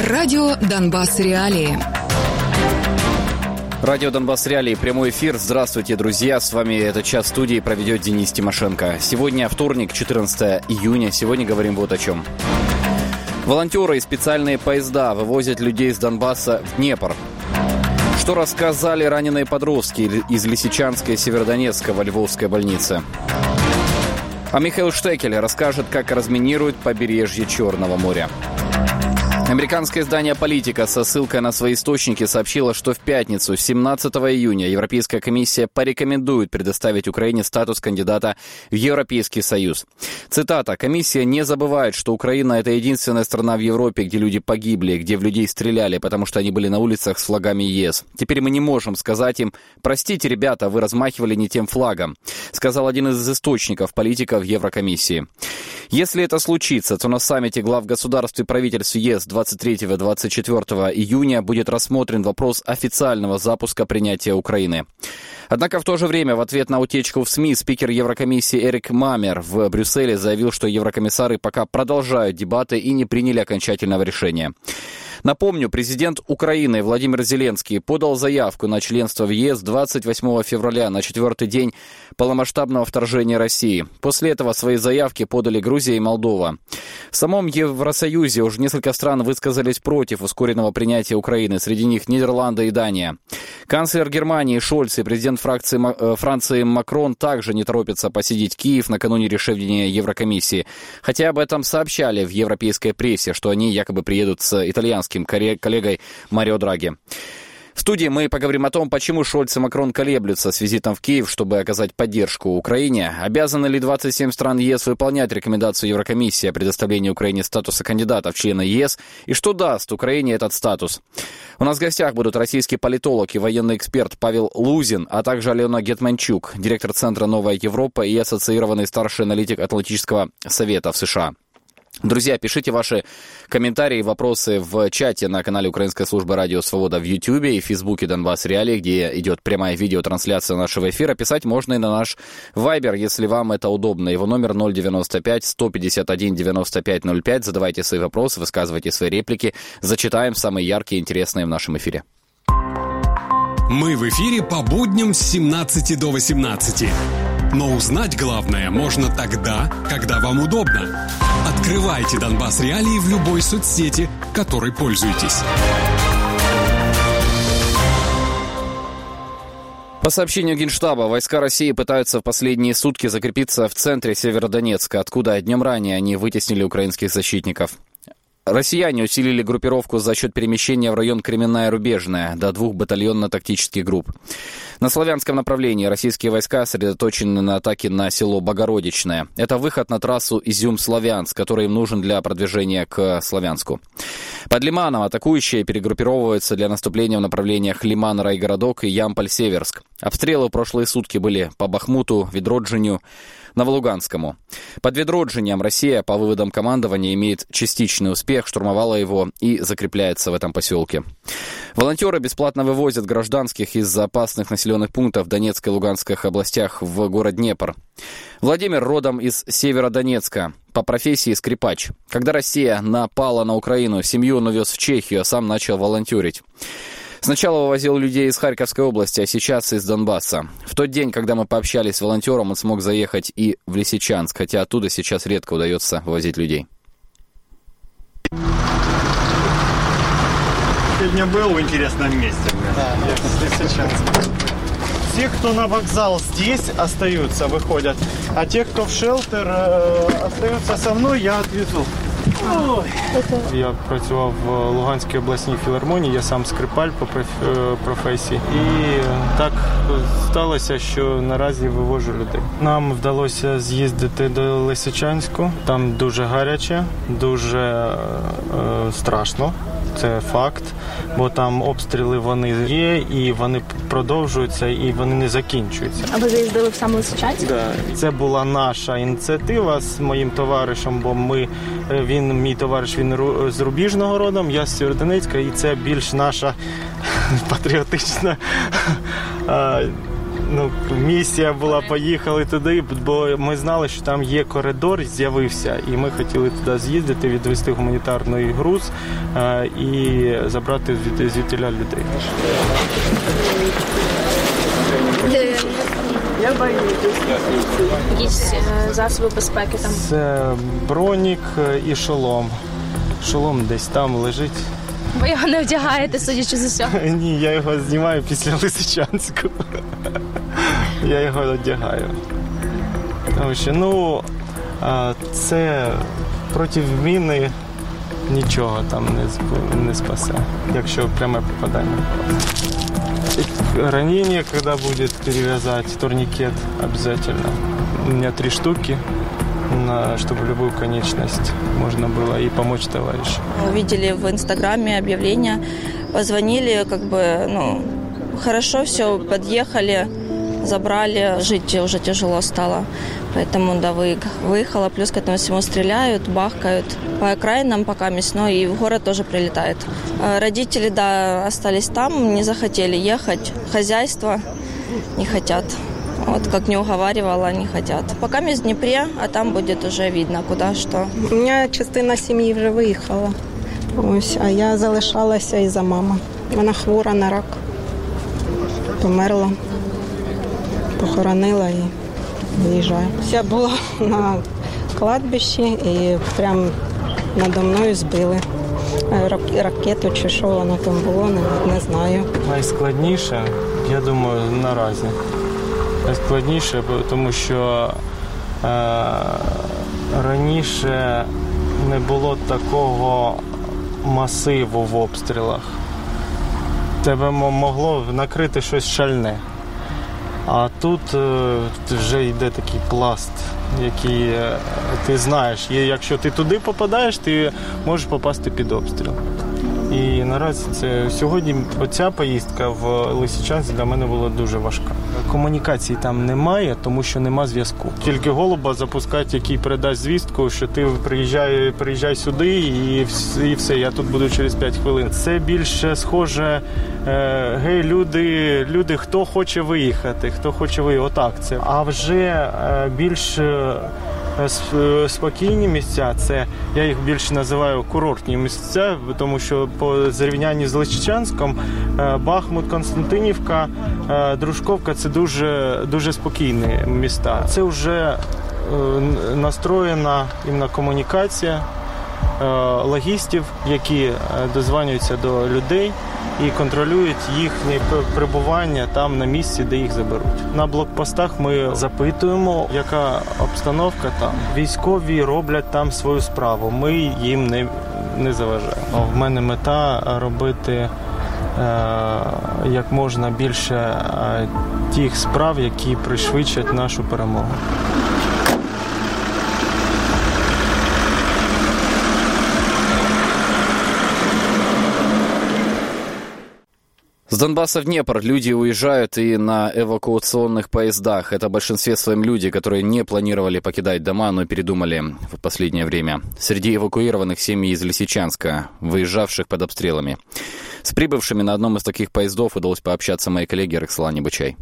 Радио «Донбасс Реалии». Радио «Донбасс Реалии», прямой эфир. Здравствуйте, друзья. С вами этот час студии проведет Денис Тимошенко. Сегодня вторник, 14 июня. Сегодня говорим вот о чем. Волонтеры и специальные поезда вывозят людей с Донбасса в Днепр. Что рассказали раненые подростки из Лисичанска и Северодонецка во Львовской больнице. А Михаил Штекель расскажет, как разминируют побережье Черного моря. Американское издание «Политика» со ссылкой на свои источники сообщило, что в пятницу, 17 июня, Европейская комиссия порекомендует предоставить Украине статус кандидата в Европейский Союз. Цитата. «Комиссия не забывает, что Украина – это единственная страна в Европе, где люди погибли, где в людей стреляли, потому что они были на улицах с флагами ЕС. Теперь мы не можем сказать им: простите, ребята, вы размахивали не тем флагом», сказал один из источников «Политика» в Еврокомиссии. Если это случится, то на саммите глав государств и правительств ЕС 23-24 июня будет рассмотрен вопрос официального запуска принятия Украины. Однако в то же время в ответ на утечку в СМИ спикер Еврокомиссии Эрик Мамер в Брюсселе заявил, что еврокомиссары пока продолжают дебаты и не приняли окончательного решения. Напомню, президент Украины Владимир Зеленский подал заявку на членство в ЕС 28 февраля, на четвертый день полномасштабного вторжения России. После этого свои заявки подали Грузия и Молдова. В самом Евросоюзе уже несколько стран высказались против ускоренного принятия Украины, среди них Нидерланды и Дания. Канцлер Германии Шольц и президент Франции Макрон также не торопятся посетить Киев накануне решения Еврокомиссии, хотя об этом сообщали в европейской прессе, что они якобы приедут с итальянским коллегой Марио Драги. В студии мы поговорим о том, почему Шольц и Макрон колеблются с визитом в Киев, чтобы оказать поддержку Украине. Обязаны ли 27 стран ЕС выполнять рекомендацию Еврокомиссии о предоставлении Украине статуса кандидата в члены ЕС? И что даст Украине этот статус? У нас в гостях будут российский политолог и военный эксперт Павел Лузин, а также Алена Гетманчук, директор Центра «Новая Европа» и ассоциированный старший аналитик Атлантического совета в США. Друзья, пишите ваши комментарии и вопросы в чате на канале Украинской службы радио «Свобода» в Ютьюбе и в Фейсбуке «Донбасс Реалии», где идет прямая видеотрансляция нашего эфира. Писать можно и на наш Вайбер, если вам это удобно. Его номер 095-151-95-05. Задавайте свои вопросы, высказывайте свои реплики. Зачитаем самые яркие и интересные в нашем эфире. Мы в эфире по будням с 17 до 18. Но узнать главное можно тогда, когда вам удобно. Открывайте «Донбасс Реалии» в любой соцсети, которой пользуетесь. По сообщению Генштаба, войска России пытаются в последние сутки закрепиться в центре Северодонецка, откуда днем ранее они вытеснили украинских защитников. Россияне усилили группировку за счет перемещения в район Кременная Рубежная до 2 батальонно-тактических групп. На славянском направлении российские войска сосредоточены на атаке на село Богородичное. Это выход на трассу Изюм-Славянск, который им нужен для продвижения к Славянску. Под Лиманом атакующие перегруппировываются для наступления в направлениях Лиман-Райгородок и Ямполь-Северск. Обстрелы в прошлые сутки были по Бахмуту, Ведроджиню, Новолуганскому. Под Ведроджинем Россия, по выводам командования, имеет частичный успех, штурмовала его и закрепляется в этом поселке. Волонтеры бесплатно вывозят гражданских из опасных населенных пунктов в Донецкой и Луганской областях в город Днепр. Владимир родом из Северодонецка, по профессии скрипач. Когда Россия напала на Украину, семью он увез в Чехию, а сам начал волонтерить. Сначала вывозил людей из Харьковской области, а сейчас из Донбасса. В тот день, когда мы пообщались с волонтером, он смог заехать и в Лисичанск, хотя оттуда сейчас редко удается вывозить людей. Сегодня был в интересном месте. Да, я в Лисичанске. Те, кто на вокзал здесь остаются, выходят, а те, кто в шелтер, остаются со мной, я отвезу. Ой. Я працював в Луганській обласній філармонії, я сам скрипаль по професії. І так сталося, що наразі вивожу людей. Нам вдалося з'їздити до Лисичанську. Там дуже гаряче, дуже страшно. Це факт, бо там обстріли вони є, і вони продовжуються, і вони не закінчуються. А ви заїздили в сам Лисичанськ? Да. Це була наша ініціатива з моїм товаришем, бо мій товариш, він з Рубіжного родом, я з Сєвєродонецька, і це більш наша патріотична місія була, поїхали туди, бо ми знали, що там є коридор, з'явився, і ми хотіли туди з'їздити, відвести гуманітарний груз і забрати звідтіля людей. Якісь засоби безпеки там? Це бронік і шолом. Шолом десь там лежить. Ви його не вдягаєте, судячи з усього? Ні, я його знімаю після Лисичанську. Я його одягаю. Тому що, це проти міни нічого там не спасе, якщо пряме попадання. Ранение, когда будет перевязать, турникет обязательно. У меня 3 штуки, чтобы любую конечность можно было и помочь товарищу. Увидели в Инстаграме объявление, позвонили, хорошо все, подъехали, забрали, жить уже тяжело стало. Поэтому, выехала, плюс к этому всему стреляют, бахкают. По окраинам пока мясно, и в город тоже прилетает. Родители, остались там, не захотели ехать. Хозяйство не хотят. Как не уговаривала, не хотят. Пока мы в Днепре, а там будет уже видно, куда, что. У мене частина сім'ї вже виїхала. А я залишалася із-за мами. Вона хвора на рак. Померла. Похоронила і виїжджаю. Я була на кладбищі і прямо надо мною збили ракету чи що воно там було, не знаю. Найскладніше, я думаю, наразі. Найскладніше, тому що раніше не було такого масиву в обстрілах. Тебе могло накрити щось шальне. А тут вже йде такий пласт, який ти знаєш. Якщо ти туди попадаєш, ти можеш попасти під обстріл. І наразі сьогодні ця поїздка в Лисичанськ для мене була дуже важка. Комунікації там немає, тому що нема зв'язку. Тільки голуба запускають, який передасть звістку, що ти приїжджай сюди і все, я тут буду через 5 хвилин. Це більше схоже, гей, люди, хто хоче виїхати, отак це. А вже більш спокійні місця, це я їх більше називаю курортні місця, тому що по зрівнянні з Лисичанськом Бахмут, Константинівка, Дружковка – це дуже спокійні міста. Це вже настроєна іменно комунікація логістів, які дозвонюються до людей і контролюють їхнє перебування там на місці, де їх заберуть. На блокпостах ми запитуємо, яка обстановка там. Військові роблять там свою справу, ми їм не заважаємо. В мене мета робити як можна більше тих справ, які пришвидшать нашу перемогу. С Донбасса в Днепр люди уезжают и на эвакуационных поездах. Это в большинстве своем люди, которые не планировали покидать дома, но передумали в последнее время. Среди эвакуированных семьи из Лисичанска, выезжавших под обстрелами. С прибывшими на одном из таких поездов удалось пообщаться моей коллеге Роксолане Бычай.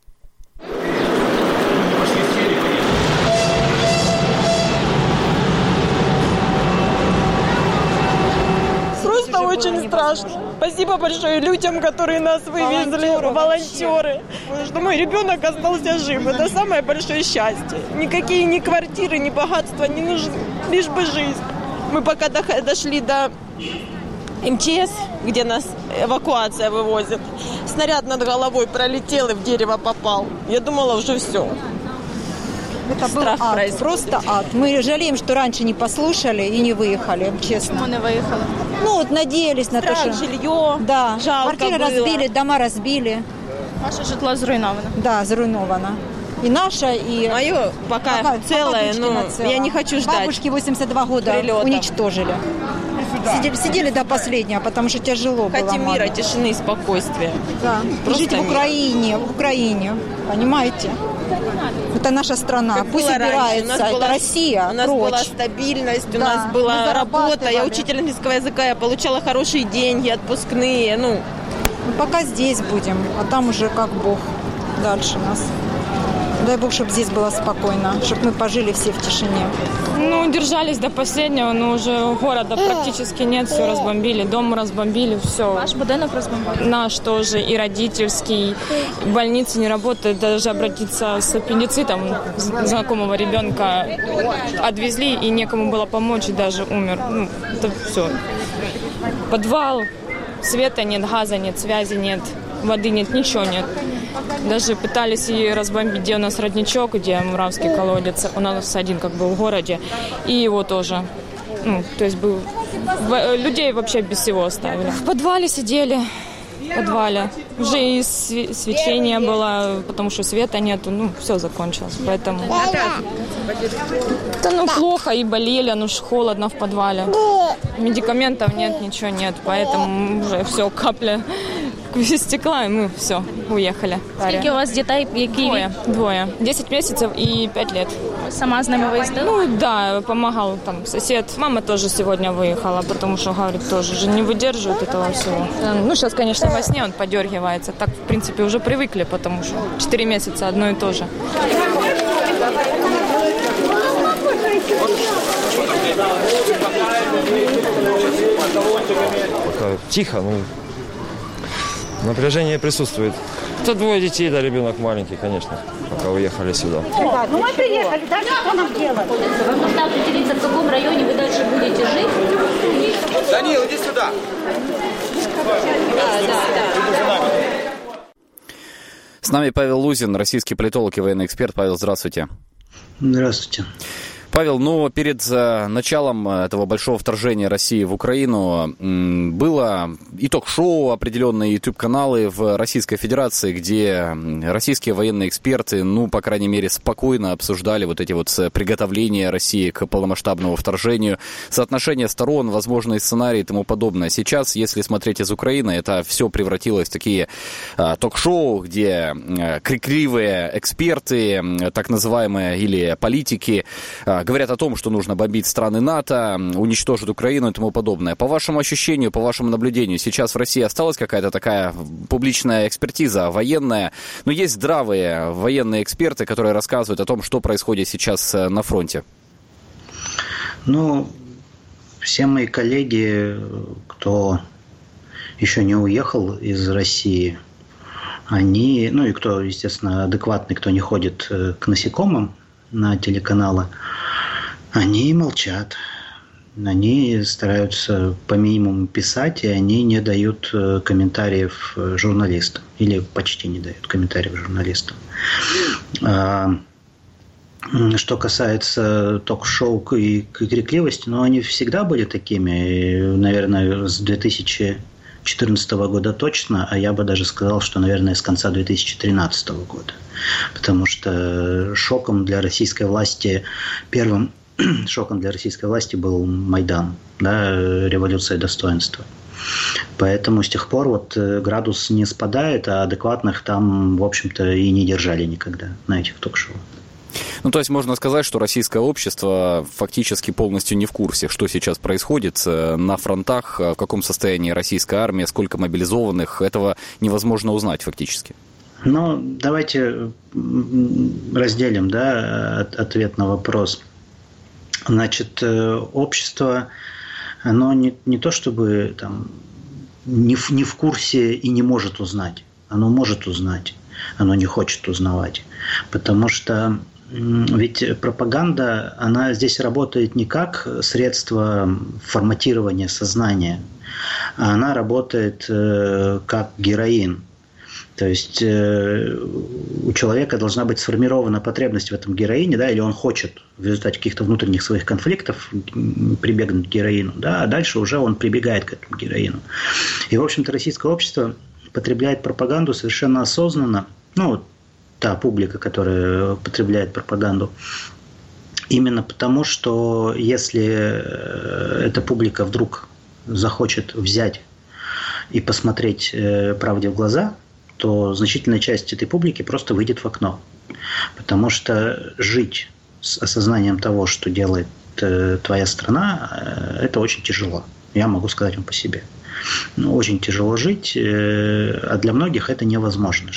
Очень страшно. Спасибо большое людям, которые нас вывезли, волонтеры. Что мой ребенок остался жив. Это самое большое счастье. Никакие ни квартиры, ни богатства не нужны. Лишь бы жизнь. Мы пока дошли до МЧС, где нас эвакуация вывозит. Снаряд над головой пролетел и в дерево попал. Я думала, уже все. Это был ад, просто ад. Мы жалеем, что раньше не послушали и не выехали, честно. Почему не выехали? Надеялись на то, что... жилье, да, жалко квартиры было. разбили, дома разбили. Ваше житло зруйновано? Да, зруйновано. И наша, и... Мое пока целое, но я не хочу ждать. Бабушке 82 года прилетов. Уничтожили. Сидели до последнего, потому что тяжело было. Хотим мира, тишины и спокойствия. Да. И жить в Украине, понимаете? Это наша страна. Как пусть убирается. Это была, Россия. У нас прочь. была стабильность, у нас была работа. Я учитель английского языка, я получала хорошие деньги, отпускные. Мы пока здесь будем, а там уже как Бог дальше нас. Дай Бог, чтобы здесь было спокойно, чтобы мы пожили все в тишине. Ну, держались до последнего, но уже города практически нет, все разбомбили, дом разбомбили, все. Ваш будинок разбомбили? Наш тоже, и родительский, больницы не работают, даже обратиться с аппендицитом знакомого ребенка отвезли, и некому было помочь, и даже умер. Ну, это все. Подвал, света нет, газа нет, связи нет, воды нет, ничего нет. Даже пытались и разбомбить, где у нас родничок, где Муравский колодец. У нас один как бы в городе. И его тоже. Ну, то есть был... людей вообще без всего оставили. В подвале сидели. В подвале. Уже и свечение было, потому что света нету. Ну, все закончилось. Поэтому... Да, ну, плохо и болели, ну, холодно в подвале. Медикаментов нет, ничего нет. Поэтому уже все, капля стекла, и мы все, уехали. Скільки у вас дітей? Двое. 10 месяцев и 5 лет. Сама с ними выездила? Ну да, помогал там сосед. Мама тоже сегодня выехала, потому что, говорит, тоже же не выдерживает этого всего. Ну, сейчас, конечно, во сне он подергивается. Так, в принципе, уже привыкли, потому что 4 месяца одно и то же. Пока тихо, ну, напряжение присутствует. Это 2 детей, да, ребенок маленький, конечно, пока уехали сюда. Ну мы приехали, дальше что нам делать? Вам нужно определиться, в каком районе вы дальше будете жить. Данил, иди сюда. С нами Павел Лузин, российский политолог и военный эксперт. Павел, здравствуйте. Здравствуйте. Павел, ну, перед началом этого большого вторжения России в Украину было и ток-шоу, определенные YouTube-каналы в Российской Федерации, где российские военные эксперты, ну, по крайней мере, спокойно обсуждали вот эти вот приготовления России к полномасштабному вторжению, соотношение сторон, возможные сценарии и тому подобное. Сейчас, если смотреть из Украины, это все превратилось в такие ток-шоу, где крикливые эксперты, так называемые, или политики, говорят о том, что нужно бомбить страны НАТО, уничтожить Украину и тому подобное. По вашему ощущению, по вашему наблюдению, сейчас в России осталась какая-то такая публичная экспертиза военная, но есть здравые военные эксперты, которые рассказывают о том, что происходит сейчас на фронте? Ну, все мои коллеги, кто еще не уехал из России, они, ну и кто, естественно, адекватный, кто не ходит к насекомым на телеканалы, они молчат. Они стараются по минимуму писать, и они не дают комментариев журналистам. Или почти не дают комментариев журналистам. Что касается ток-шоу и крикливости, ну, они всегда были такими. Наверное, с 2014 года точно, а я бы даже сказал, что, наверное, с конца 2013 года. Потому что шоком для российской власти, первым шоком для российской власти был Майдан, да, революция достоинства. Поэтому с тех пор вот градус не спадает, а адекватных там, в общем-то, и не держали никогда на этих ток-шоу. Ну, то есть можно сказать, что российское общество фактически полностью не в курсе, что сейчас происходит на фронтах, в каком состоянии российская армия, сколько мобилизованных. Этого невозможно узнать фактически. Ну, давайте разделим, да, ответ на вопрос. Значит, общество, оно не то чтобы там не в курсе и не может узнать. Оно может узнать, оно не хочет узнавать. Потому что ведь пропаганда, она здесь работает не как средство форматирования сознания, а она работает как героин. То есть у человека должна быть сформирована потребность в этом героине, да, или он хочет в результате каких-то внутренних своих конфликтов прибегнуть к героину, да, а дальше уже он прибегает к этому героину. И, в общем-то, российское общество потребляет пропаганду совершенно осознанно, ну, вот та публика, которая потребляет пропаганду, именно потому, что если эта публика вдруг захочет взять и посмотреть правде в глаза, то значительная часть этой публики просто выйдет в окно. Потому что жить с осознанием того, что делает твоя страна, это очень тяжело. Я могу сказать вам по себе. Очень тяжело жить, а для многих это невозможно жить.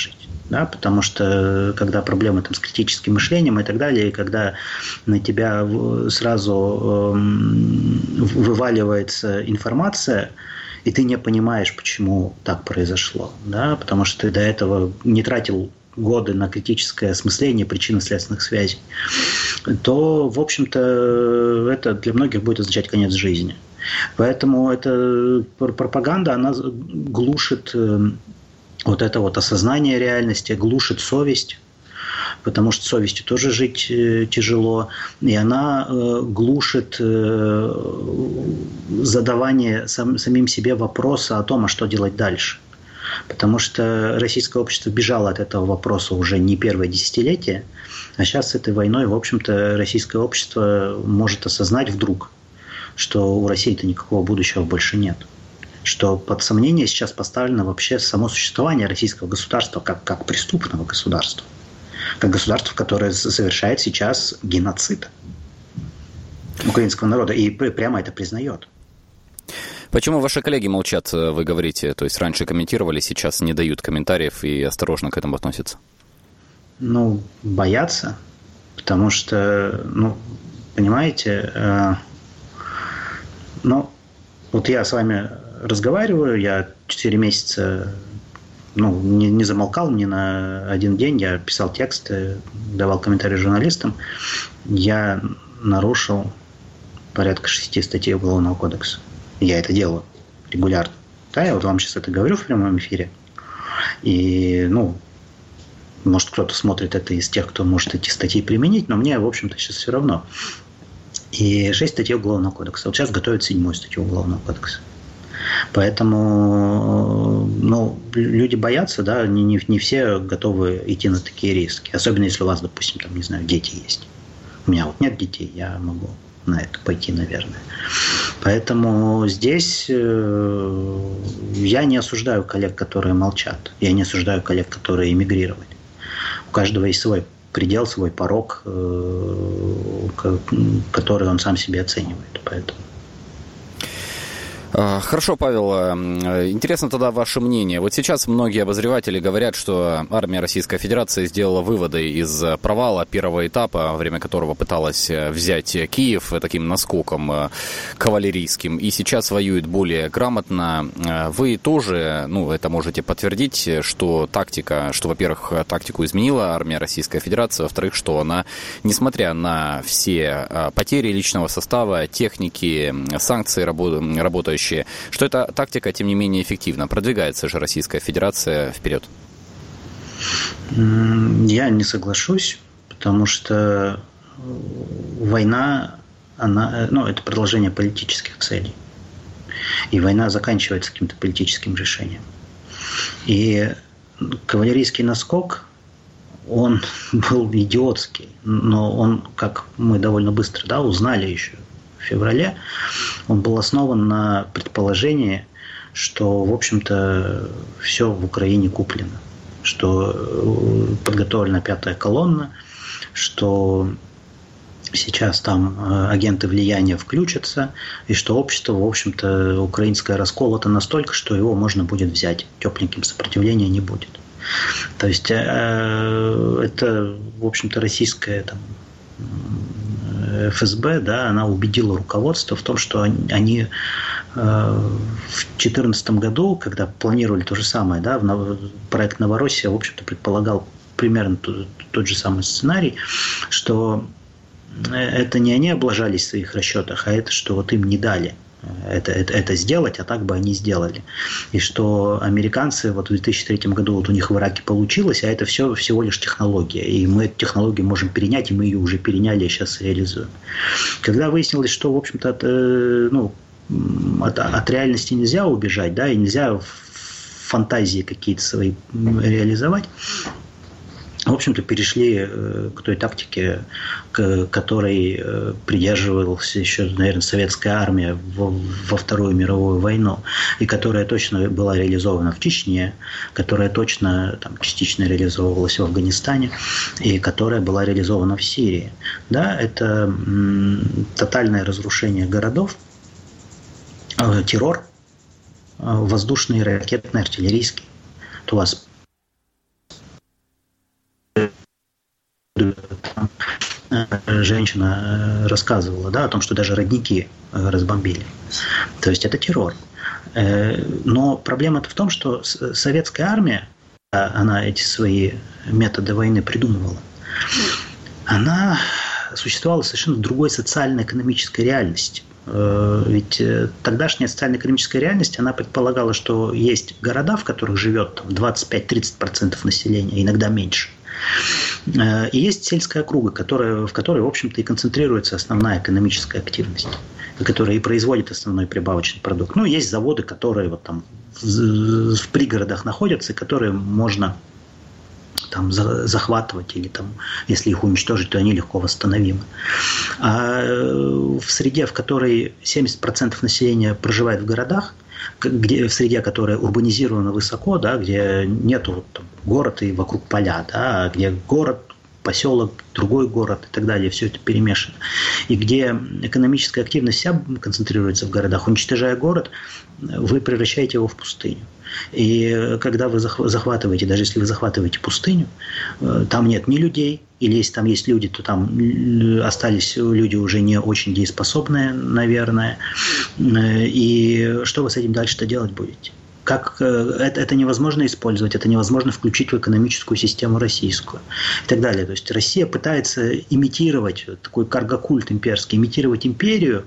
Да, потому что когда проблемы там, с критическим мышлением и так далее, и когда на тебя сразу вываливается информация, и ты не понимаешь, почему так произошло, да, потому что ты до этого не тратил годы на критическое осмысление причинно-следственных связей, то, в общем-то, это для многих будет означать конец жизни. Поэтому эта пропаганда, она глушит вот это вот осознание реальности, глушит совесть, потому что совестью тоже жить тяжело, и она глушит задавание самим себе вопроса о том, а что делать дальше. Потому что российское общество бежало от этого вопроса уже не первое десятилетие, а сейчас с этой войной, в общем-то, российское общество может осознать вдруг, что у России-то никакого будущего больше нет. Что под сомнение сейчас поставлено вообще само существование российского государства как преступного государства. Как государство, которое совершает сейчас геноцид украинского народа и прямо это признает. Почему ваши коллеги молчат, вы говорите? То есть раньше комментировали, сейчас не дают комментариев и осторожно к этому относятся? Ну, боятся, потому что, понимаете, вот я с вами разговариваю, я 4 месяца не замолкал ни на один день, я писал тексты, давал комментарии журналистам, я нарушил порядка 6 статей Уголовного кодекса. Я это делаю регулярно. Да, я вот вам сейчас это говорю в прямом эфире. И, может, кто-то смотрит это из тех, кто может эти статьи применить, но мне, в общем-то, сейчас все равно. И 6 статей Уголовного кодекса. Вот сейчас готовят 7-ю статью Уголовного кодекса. Поэтому, люди боятся, да, не все готовы идти на такие риски. Особенно, если у вас, допустим, там, не знаю, дети есть. У меня вот нет детей, я могу на это пойти, наверное. Поэтому здесь я не осуждаю коллег, которые молчат. Я не осуждаю коллег, которые эмигрировали. У каждого есть свой предел, свой порог, который он сам себе оценивает. Поэтому. Хорошо, Павел. Интересно тогда ваше мнение. Вот сейчас многие обозреватели говорят, что армия Российской Федерации сделала выводы из провала первого этапа, во время которого пыталась взять Киев таким наскоком кавалерийским, и сейчас воюет более грамотно. Вы тоже, это можете подтвердить, что тактика, что, во-первых, тактику изменила армия Российской Федерации, во-вторых, что она, несмотря на все потери личного состава, техники, санкции работающие, что эта тактика, тем не менее, эффективна. Продвигается же Российская Федерация вперед. Я не соглашусь, потому что война, это продолжение политических целей. И война заканчивается каким-то политическим решением. И кавалерийский наскок, он был идиотский, но он, как мы довольно быстро узнали еще в феврале, он был основан на предположении, что, в общем-то, все в Украине куплено, что подготовлена 5-я колонна, что сейчас там агенты влияния включатся, и что общество, в общем-то, украинское расколото настолько, что его можно будет взять, тепленьким сопротивления не будет. То есть это, в общем-то, российская ФСБ, она убедила руководство в том, что они в 2014 году, когда планировали то же самое, проект «Новороссия», в общем-то, предполагал примерно тот же самый сценарий, что это не они облажались в своих расчетах, а это, что вот им не дали это сделать, а так бы они сделали. И что американцы в 2003 году у них в Ираке получилось, а это все всего лишь технология. И мы эту технологию можем перенять, и мы ее уже переняли, и сейчас реализуем. Когда выяснилось, что, в общем-то, от реальности нельзя убежать, и нельзя фантазии какие-то свои реализовать, в общем-то, перешли к той тактике, к которой придерживалась еще, наверное, советская армия во Вторую мировую войну, и которая точно была реализована в Чечне, которая точно частично реализовывалась в Афганистане, и которая была реализована в Сирии. Это тотальное разрушение городов, террор, воздушный, ракетный, артиллерийский. У вас женщина рассказывала, да, о том, что даже родники разбомбили. То есть это террор. Но проблема-то в том, что советская армия, она эти свои методы войны придумывала, она существовала совершенно в другой социально-экономической реальности. Ведь тогдашняя социально-экономическая реальность, она предполагала, что есть города, в которых живет 25-30% населения, иногда меньше. И есть сельская округа, в которой, в общем-то, и концентрируется основная экономическая активность, которая и производит основной прибавочный продукт. Ну, есть заводы, которые вот там в пригородах находятся, которые можно там захватывать, или там, если их уничтожить, то они легко восстановимы. А в среде, в которой 70% населения проживает в городах, в среде, которая урбанизирована высоко, да, где нету вот, там, город и вокруг поля, да, где город, поселок, другой город и так далее, все это перемешано. И где экономическая активность вся концентрируется в городах, уничтожая город, вы превращаете его в пустыню. И когда вы захватываете, даже если вы захватываете пустыню, там нет ни людей, или если там есть люди, то там остались люди уже не очень дееспособные, наверное. И что вы с этим дальше-то делать будете? Как это невозможно использовать, это невозможно включить в экономическую систему российскую и так далее. То есть Россия пытается имитировать такой каргокульт имперский, имитировать империю,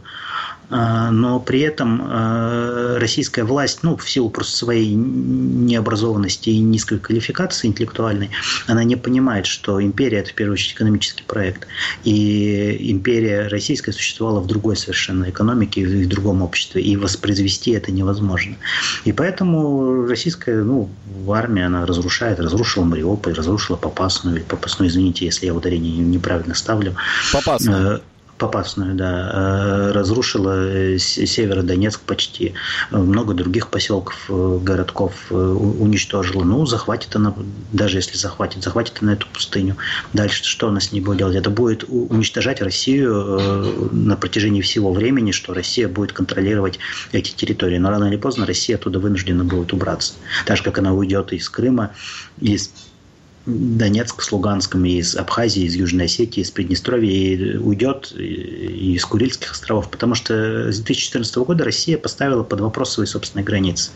но при этом российская власть, ну, в силу просто своей необразованности и низкой квалификации интеллектуальной, она не понимает, что империя – это в первую очередь экономический проект. И империя российская существовала в другой совершенно экономике и в другом обществе, и воспроизвести это невозможно. И поэтому российская армия, она разрушила Мариуполь, разрушила Попасную, извините, если я ударение неправильно ставлю. Попасную, да, разрушила Северодонецк почти, много других поселков, городков уничтожила. Ну, захватит она, даже если захватит она эту пустыню. Дальше что она с ней будет делать? Это будет уничтожать Россию на протяжении всего времени, что Россия будет контролировать эти территории. Но рано или поздно Россия оттуда вынуждена будет убраться. Так же, как она уйдет из Крыма, из Донецк с Луганском, из Абхазии, из Южной Осетии, из Приднестровья, и уйдет и из Курильских островов, потому что с 2014 года Россия поставила под вопрос свои собственные границы.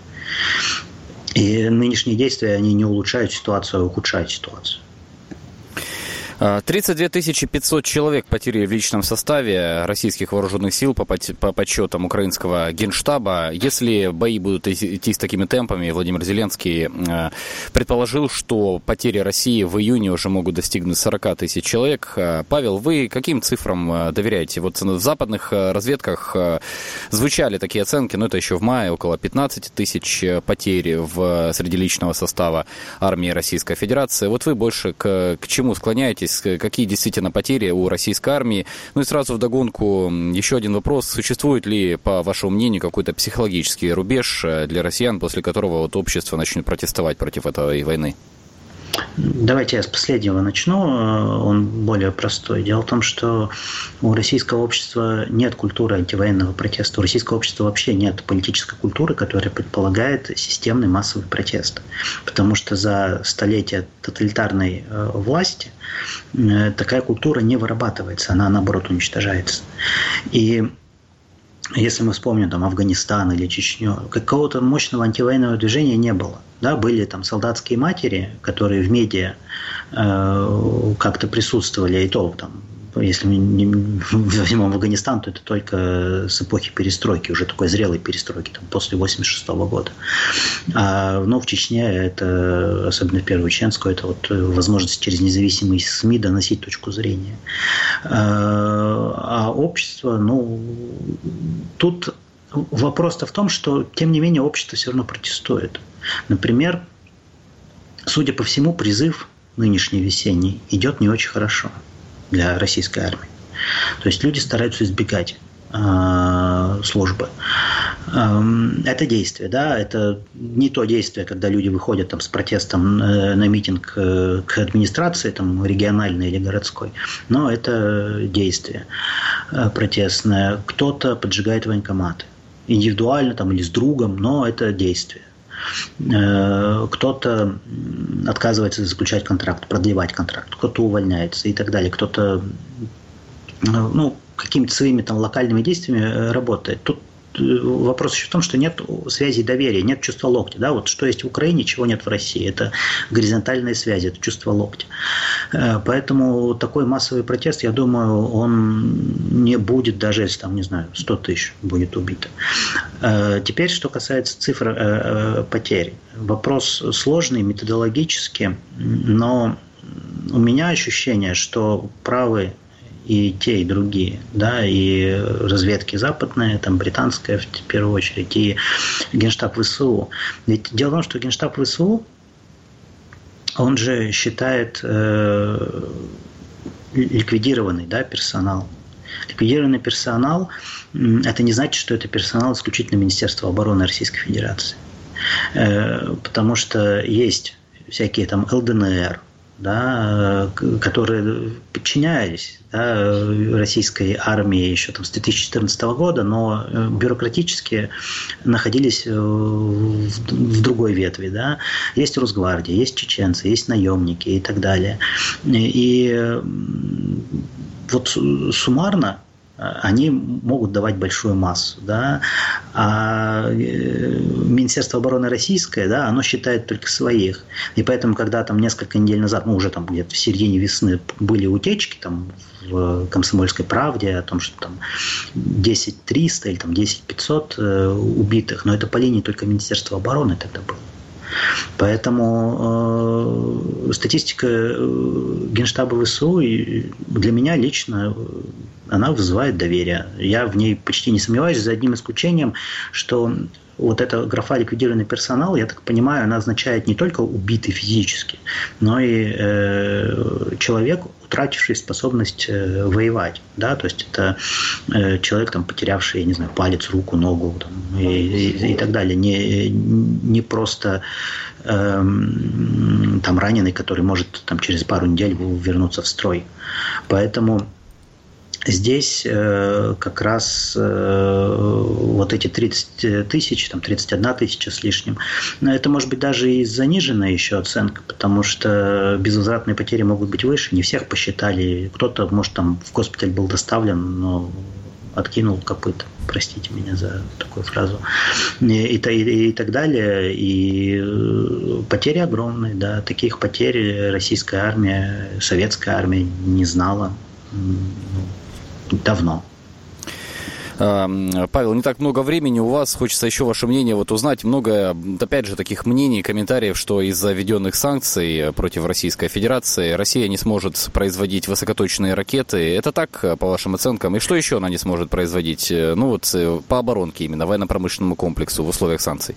И нынешние действия, они не улучшают ситуацию, а ухудшают ситуацию. 32 500 человек потеряли в личном составе российских вооруженных сил по подсчетам украинского генштаба. Если бои будут идти с такими темпами, Владимир Зеленский предположил, что потери России в июне уже могут достигнуть 40 тысяч человек. Павел, вы каким цифрам доверяете? Вот в западных разведках звучали такие оценки, но это еще в мае, около 15 тысяч потерь среди личного состава армии Российской Федерации. Вот вы больше к чему склоняетесь? Какие действительно потери у российской армии? Ну и сразу вдогонку еще один вопрос. Существует ли, по вашему мнению, какой-то психологический рубеж для россиян, после которого вот общество начнет протестовать против этой войны? Давайте я с последнего начну, он более простой. Дело в том, что у российского общества нет культуры антивоенного протеста. У российского общества вообще нет политической культуры, которая предполагает системный массовый протест. Потому что за столетия тоталитарной власти такая культура не вырабатывается, она наоборот уничтожается. И если мы вспомним там Афганистан или Чечню, какого-то мощного антивоенного движения не было. Да, были там солдатские матери, которые в медиа как-то присутствовали, и то там, если мы не возьмем Афганистан, то это только с эпохи перестройки, уже такой зрелой перестройки, там, после 1986 года. Но в Чечне это, особенно в Первую Чеченскую, это вот возможность через независимые СМИ доносить точку зрения. А общество, тут вопрос-то в том, что, тем не менее, общество все равно протестует. Например, судя по всему, призыв нынешний весенний идет не очень хорошо для российской армии. То есть люди стараются избегать службы. Это действие, да, это не то действие, когда люди выходят там с протестом на митинг к администрации, там, региональной или городской, но это действие протестное. Кто-то поджигает военкоматы индивидуально там, или с другом, но это действие. Кто-то отказывается заключать контракт, продлевать контракт, кто-то увольняется и так далее, кто-то какими-то своими там локальными действиями работает. Тут вопрос еще в том, что нет связи и доверия, нет чувства локтя. Да? Вот что есть в Украине, чего нет в России. Это горизонтальные связи, это чувство локтя. Поэтому такой массовый протест, я думаю, он не будет, даже если там, 100 тысяч будет убито. Теперь, что касается цифр потерь. Вопрос сложный, методологический, но у меня ощущение, что правы и те, и другие, да, и разведки западные, там британская в первую очередь, и Генштаб ВСУ. Ведь дело в том, что Генштаб ВСУ, он же считает ликвидированный, да, персонал. Ликвидированный персонал – это не значит, что это персонал исключительно Министерства обороны Российской Федерации. Потому что есть всякие там ЛДНР, да, которые подчинялись, да, российской армии еще там с 2014 года, но бюрократически находились в другой ветви. Да. Есть Росгвардия, есть чеченцы, есть наемники и так далее. И вот суммарно они могут давать большую массу, да, а Министерство обороны российское, да, оно считает только своих. И поэтому, когда там несколько недель назад, уже там где-то в середине весны были утечки там в «Комсомольской правде» о том, что там 10 300 или там 10 500 убитых, но это по линии только Министерства обороны тогда было. Поэтому статистика Генштаба ВСУ для меня лично она вызывает доверие. Я в ней почти не сомневаюсь, за одним исключением, что вот эта графа «ликвидированный персонал», я так понимаю, она означает не только убитый физически, но и человек, утративший способность воевать. Да? То есть это человек, там, потерявший, я не знаю, палец, руку, ногу там, и так далее. Не просто там, раненый, который может там, через пару недель вернуться в строй. Поэтому здесь как раз вот эти 30 тысяч, там 31 тысяча с лишним, это может быть даже и заниженная еще оценка, потому что безвозвратные потери могут быть выше, не всех посчитали, кто-то, может, там в госпиталь был доставлен, но откинул копыт, простите меня за такую фразу, и так далее, и потери огромные, да, таких потерь российская армия, советская армия не знала давно. Павел, не так много времени у вас, хочется еще ваше мнение вот узнать. Много, опять же, таких мнений, комментариев, что из-за введенных санкций против Российской Федерации Россия не сможет производить высокоточные ракеты. Это так, по вашим оценкам? И что еще она не сможет производить? Ну вот по оборонке именно, военно-промышленному комплексу в условиях санкций.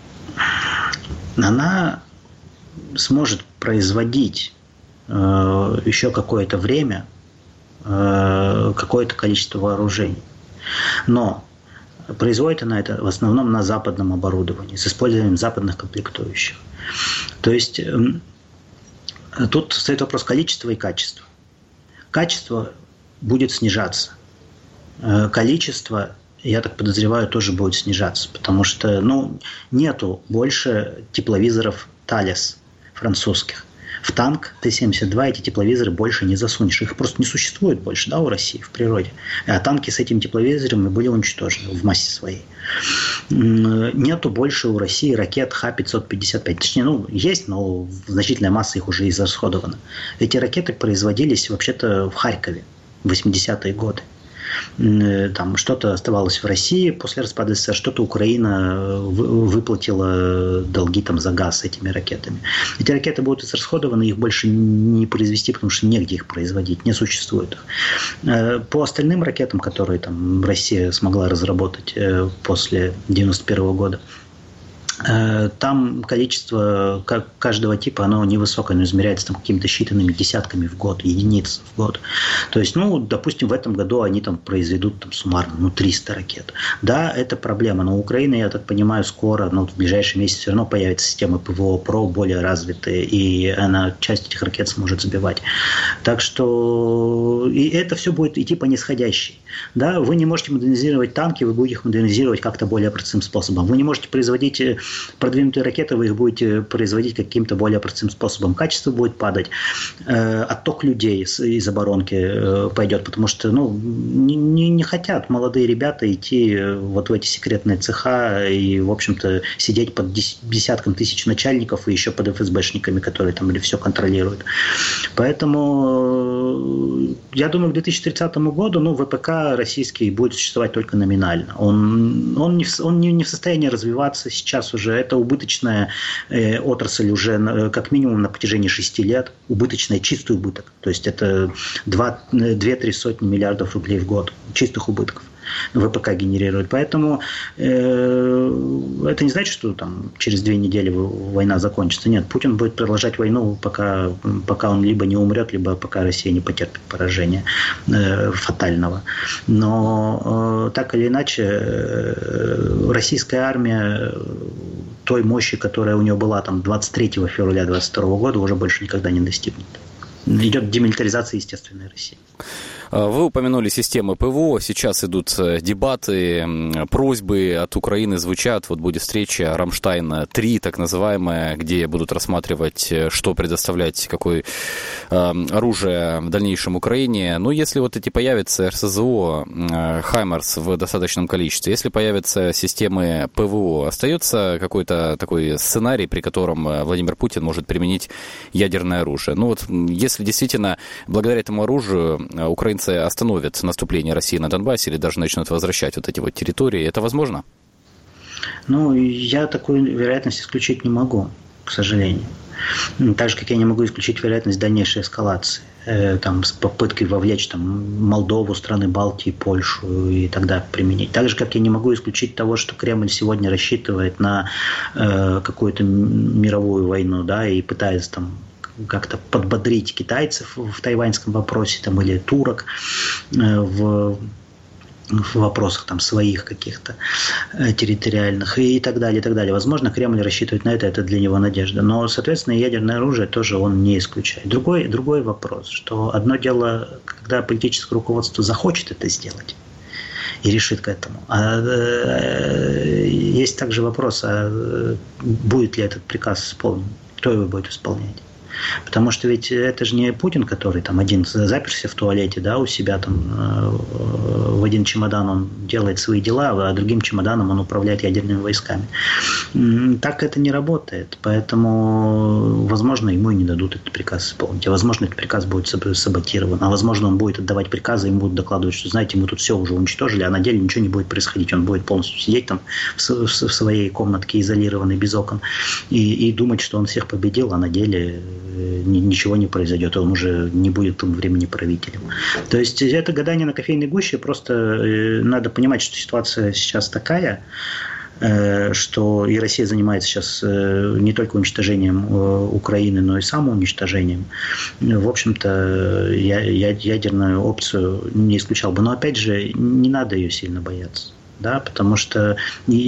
Она сможет производить еще какое-то время какое-то количество вооружений. Но производит она это в основном на западном оборудовании, с использованием западных комплектующих. То есть тут стоит вопрос количества и качества. Качество будет снижаться. Количество, я так подозреваю, тоже будет снижаться, потому что нету больше тепловизоров Thales французских. В танк Т-72 эти тепловизоры больше не засунешь. Их просто не существует больше, да, у России в природе. А танки с этими тепловизорами были уничтожены в массе своей. Нету больше у России ракет Х-555. Точнее, есть, но значительная масса их уже израсходована. Эти ракеты производились вообще-то в Харькове в 80-е годы. Там что-то оставалось в России после распада СССР, что-то Украина выплатила долги там за газ этими ракетами. Эти ракеты будут израсходованы, их больше не произвести, потому что негде их производить, не существует их. По остальным ракетам, которые там Россия смогла разработать после 1991 года, там количество каждого типа, оно невысокое, оно измеряется там какими-то считанными десятками в год, единиц в год. То есть, допустим, в этом году они там произведут там, суммарно 300 ракет. Да, это проблема, но у Украины, я так понимаю, скоро, в ближайший месяц все равно появятся системы ПВО ПРО более развитые, и она часть этих ракет сможет сбивать. Так что и это все будет идти по нисходящей. Да, вы не можете модернизировать танки, вы будете их модернизировать как-то более простым способом. Вы не можете производить продвинутые ракеты вы их будете производить каким-то более простым способом. Качество будет падать, отток людей из оборонки пойдет, потому что не хотят молодые ребята идти вот в эти секретные цеха и, в общем-то, сидеть под десятком тысяч начальников и еще под ФСБшниками, которые там все контролируют. Поэтому я думаю, к 2030 году ВПК российский будет существовать только номинально. Он не в состоянии развиваться сейчас уже. Это убыточная отрасль уже как минимум на протяжении 6 лет. Убыточная, чистый убыток. То есть это 2-3 сотни миллиардов рублей в год чистых убытков ВПК генерирует. Поэтому это не значит, что там через 2 недели война закончится. Нет, Путин будет продолжать войну, пока он либо не умрет, либо пока Россия не потерпит поражения фатального. Но так или иначе, российская армия той мощи, которая у нее была там 23 февраля 2022 года, уже больше никогда не достигнет. Идет демилитаризация естественной России. Вы упомянули системы ПВО, сейчас идут дебаты, просьбы от Украины звучат. Вот будет встреча Рамштайн-3, так называемая, где будут рассматривать, что предоставлять, какое оружие в дальнейшем Украине. Но если вот эти появятся РСЗО, Хаймарс в достаточном количестве, если появятся системы ПВО, остается какой-то такой сценарий, при котором Владимир Путин может применить ядерное оружие. Если действительно благодаря этому оружию украинцы остановят наступление России на Донбассе или даже начнут возвращать вот эти вот территории, это возможно? Я такую вероятность исключить не могу, к сожалению. Так же, как я не могу исключить вероятность дальнейшей эскалации. С попыткой вовлечь Молдову, страны Балтии, Польшу и тогда применить. Так же, как я не могу исключить того, что Кремль сегодня рассчитывает на какую-то мировую войну, и пытается как-то подбодрить китайцев в тайваньском вопросе или турок в вопросах своих каких-то территориальных и так далее, и так далее. Возможно, Кремль рассчитывает на это для него надежда. Но, соответственно, ядерное оружие тоже он не исключает. Другой вопрос, что одно дело, когда политическое руководство захочет это сделать и решит к этому. Есть также вопрос, будет ли этот приказ исполнен, кто его будет исполнять. Потому что ведь это же не Путин, который один заперся в туалете, у себя в один чемодан он делает свои дела, а другим чемоданом он управляет ядерными войсками. Так это не работает. Поэтому, возможно, ему и не дадут этот приказ исполнить. А возможно, этот приказ будет саботирован. А возможно, он будет отдавать приказы, ему будут докладывать, что, знаете, мы тут все уже уничтожили, а на деле ничего не будет происходить. Он будет полностью сидеть в своей комнатке, изолированной, без окон, и думать, что он всех победил, а на деле ничего не произойдет, он уже не будет к тому времени правителем. То есть это гадание на кофейной гуще, просто надо понимать, что ситуация сейчас такая, что и Россия занимается сейчас не только уничтожением Украины, но и самоуничтожением. В общем-то, ядерную опцию не исключал бы. Но опять же, не надо ее сильно бояться, потому что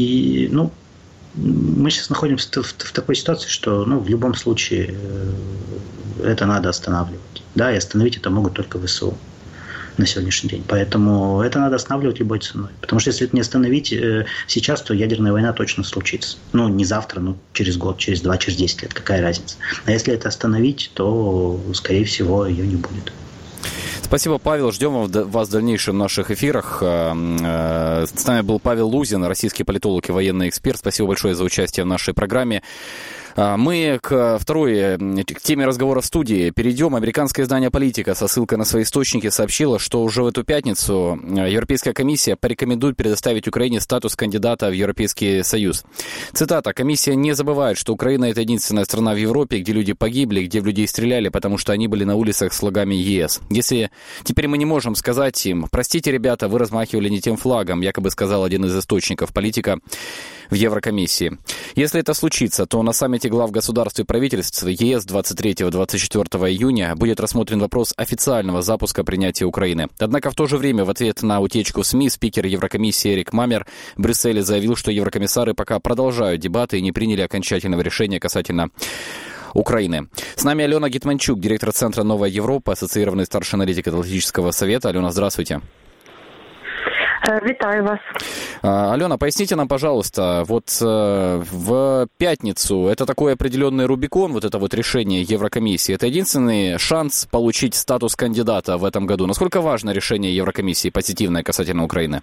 мы сейчас находимся в такой ситуации, что в любом случае это надо останавливать. И остановить это могут только ВСУ на сегодняшний день. Поэтому это надо останавливать любой ценой. Потому что если это не остановить сейчас, то ядерная война точно случится. Не завтра, через год, через 2, через 10 лет. Какая разница? А если это остановить, то, скорее всего, ее не будет. Спасибо, Павел. Ждем вас в дальнейшем наших эфирах. С нами был Павел Лузин, российский политолог и военный эксперт. Спасибо большое за участие в нашей программе. Мы к теме разговора в студии перейдем. Американское издание «Политика» со ссылкой на свои источники сообщило, что уже в эту пятницу Европейская комиссия порекомендует предоставить Украине статус кандидата в Европейский Союз. Цитата. «Комиссия не забывает, что Украина – это единственная страна в Европе, где люди погибли, где в людей стреляли, потому что они были на улицах с флагами ЕС. Если теперь мы не можем сказать им, простите, ребята, вы размахивали не тем флагом», якобы сказал один из источников «Политика» в Еврокомиссии. Если это случится, то на саммите глав государств и правительств ЕС 23-24 июня будет рассмотрен вопрос официального запуска принятия Украины. Однако в то же время в ответ на утечку в СМИ спикер Еврокомиссии Эрик Мамер в Брюсселе заявил, что еврокомиссары пока продолжают дебаты и не приняли окончательного решения касательно Украины. С нами Алена Гетманчук, директор Центра «Новая Европа», ассоциированный старший аналитик Атлантического совета. Алена, здравствуйте. Витаю вас. Алена, поясните нам, пожалуйста, вот в пятницу это такой определенный Рубикон, вот это вот решение Еврокомиссии, это единственный шанс получить статус кандидата в этом году. Насколько важно решение Еврокомиссии позитивное касательно України?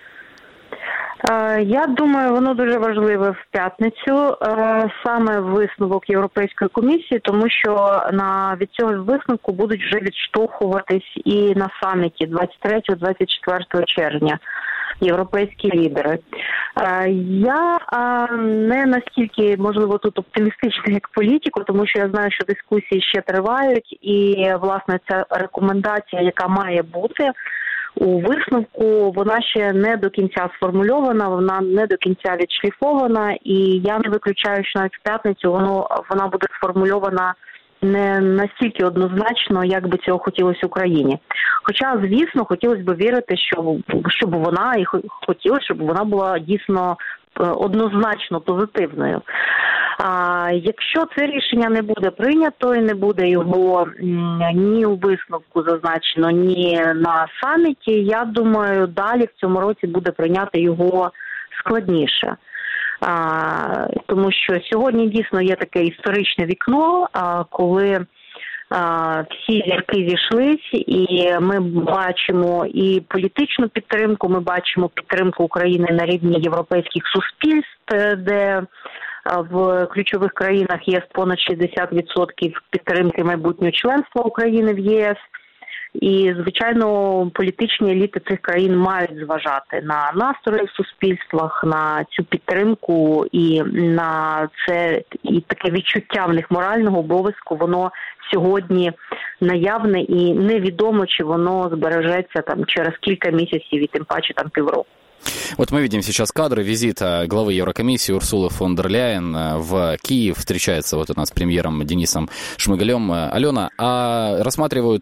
Я думаю, воно дуже важливе в п'ятницю, саме висновок Європейської комісії, тому що від цього висновку будуть вже відштовхуватись і на саміті 23-24 червня європейські лідери. Я не настільки, можливо, тут оптимістична, як політику, тому що я знаю, що дискусії ще тривають, і, власне, ця рекомендація, яка має бути у висновку, вона ще не до кінця сформульована, вона не до кінця відшліфована, і я не виключаю, що навіть в п'ятницю вона буде сформульована не настільки однозначно, як би цього хотілося Україні. Хоча, звісно, хотілося б вірити, щоб вона, і хотілося, щоб вона була дійсно однозначно позитивною. Якщо це рішення не буде прийнято і не буде його ні у висновку зазначено, ні на саміті, я думаю, далі в цьому році буде прийняти його складніше. Тому що сьогодні дійсно є таке історичне вікно, коли всі зірки зійшлись, і ми бачимо і політичну підтримку, ми бачимо підтримку України на рівні європейських суспільств, де в ключових країнах є понад 60% підтримки майбутнього членства України в ЄС. І, звичайно, політичні еліти цих країн мають зважати на настрої в суспільствах, на цю підтримку і на це, і таке відчуття в них морального обов'язку, воно сьогодні наявне і невідомо, чи воно збережеться там через кілька місяців і тим паче там півроку. Вот мы видим сейчас кадры визита главы Еврокомиссии Урсулы фон дер Ляйен в Киев. Встречается вот у нас с премьером Денисом Шмыгалем. Алена, а рассматривают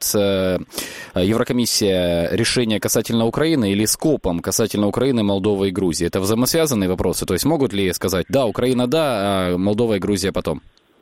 Еврокомиссия решение касательно Украины или скопом касательно Украины, Молдовы и Грузии? Это взаимосвязанные вопросы? То есть могут ли сказать, да, Украина да, а Молдова и Грузия потом?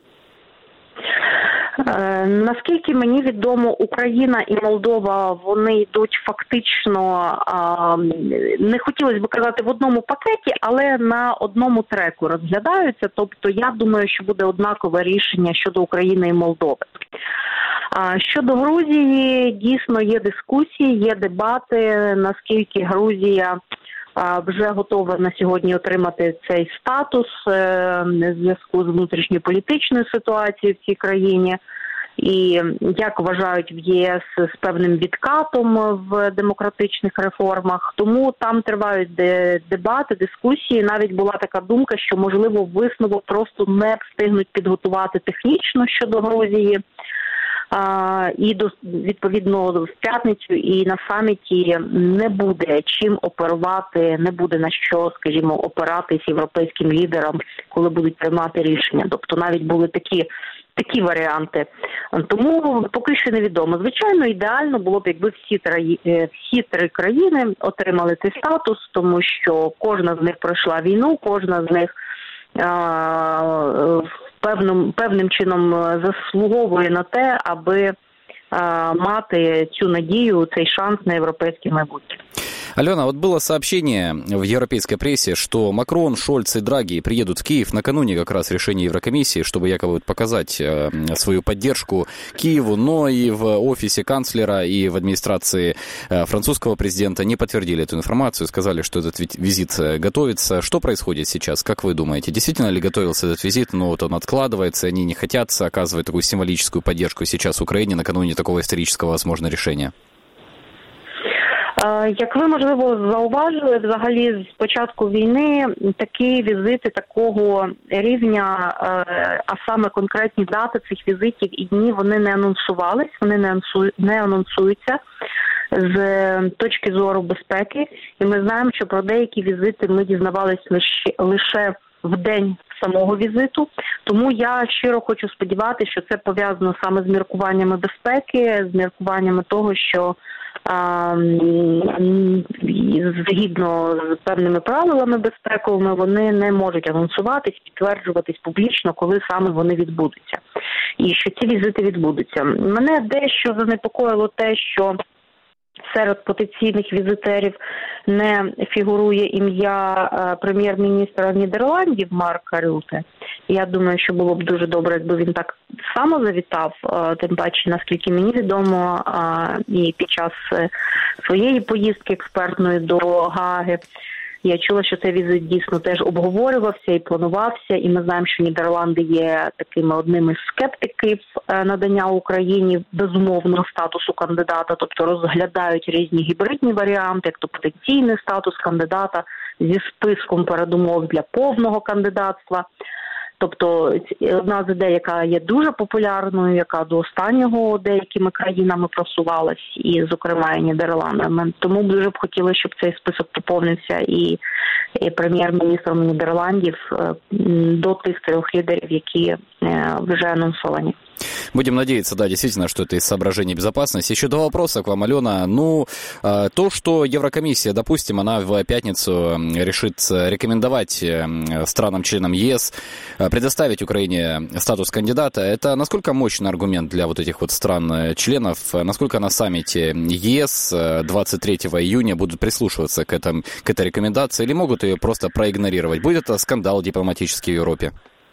Наскільки мені відомо, Україна і Молдова, вони йдуть фактично, не хотілося б казати в одному пакеті, але на одному треку розглядаються. Тобто я думаю, що буде однакове рішення щодо України і Молдови. Щодо Грузії, дійсно є дискусії, є дебати, наскільки Грузія вже готова на сьогодні отримати цей статус в зв'язку з внутрішньою політичною ситуацією в цій країні. І, як вважають в ЄС, з певним відкатом в демократичних реформах. Тому там тривають дебати, дискусії. Навіть була така думка, що, можливо, висновок просто не встигнуть підготувати технічно щодо Грузії. І, відповідно, в п'ятницю і на саміті не буде чим оперувати, не буде на що, скажімо, опиратись європейським лідерам, коли будуть приймати рішення. Тобто навіть були такі варіанти. Тому поки що невідомо. Звичайно, ідеально було б, якби всі три країни отримали цей статус, тому що кожна з них пройшла війну, кожна з них певним чином заслуговує на те, аби мати цю надію, цей шанс на європейське майбутнє. Алена, вот было сообщение в европейской прессе, что Макрон, Шольц и Драги приедут в Киев накануне как раз решения Еврокомиссии, чтобы якобы показать свою поддержку Киеву, но и в офисе канцлера и в администрации французского президента не подтвердили эту информацию, сказали, что этот визит готовится. Что происходит сейчас, как вы думаете? Действительно ли готовился этот визит, но вот он откладывается, они не хотят оказывать такую символическую поддержку сейчас Украине накануне такого исторического, возможно, решения? Як ви, можливо, зауважили, взагалі з початку війни такі візити такого рівня, а саме конкретні дати цих візитів і дні, вони не анонсувались, вони не анонсуються з точки зору безпеки. І ми знаємо, що про деякі візити ми дізнавалися лише в день самого візиту. Тому я щиро хочу сподіватися, що це пов'язано саме з міркуваннями безпеки, з міркуваннями того, що згідно з певними правилами безпековими вони не можуть анонсуватись, підтверджуватись публічно, коли саме вони відбудуться. І що ці візити відбудуться. Мене дещо занепокоїло те, що серед потенційних візитерів не фігурує ім'я прем'єр-міністра Нідерландів Марка Рюте. Я думаю, що було б дуже добре, якби він так само завітав, тим паче, наскільки мені відомо, і під час своєї поїздки експертної до Гааги я чула, що цей візит дійсно теж обговорювався і планувався, і ми знаємо, що Нідерланди є такими одними з скептиків надання Україні безумовного статусу кандидата, тобто розглядають різні гібридні варіанти, як то потенційний статус кандидата зі списком передумов для повного кандидатства. Тобто одна з ідей, яка є дуже популярною, яка до останнього деякими країнами просувалась, і, зокрема, і Нідерландами. Тому дуже б хотілося, щоб цей список поповнився і прем'єр-міністром Нідерландів до тих 3 лідерів, які вже анонсовані. Будем надеяться, да, действительно, что это из соображений безопасности. Еще 2 вопроса к вам, Алена. То, что Еврокомиссия, допустим, она в пятницу решит рекомендовать странам-членам ЕС предоставить Украине статус кандидата, это насколько мощный аргумент для вот этих вот стран-членов? Насколько на саммите ЕС 23 июня будут прислушиваться к этой рекомендации или могут ее просто проигнорировать? Будет это скандал дипломатический в Европе?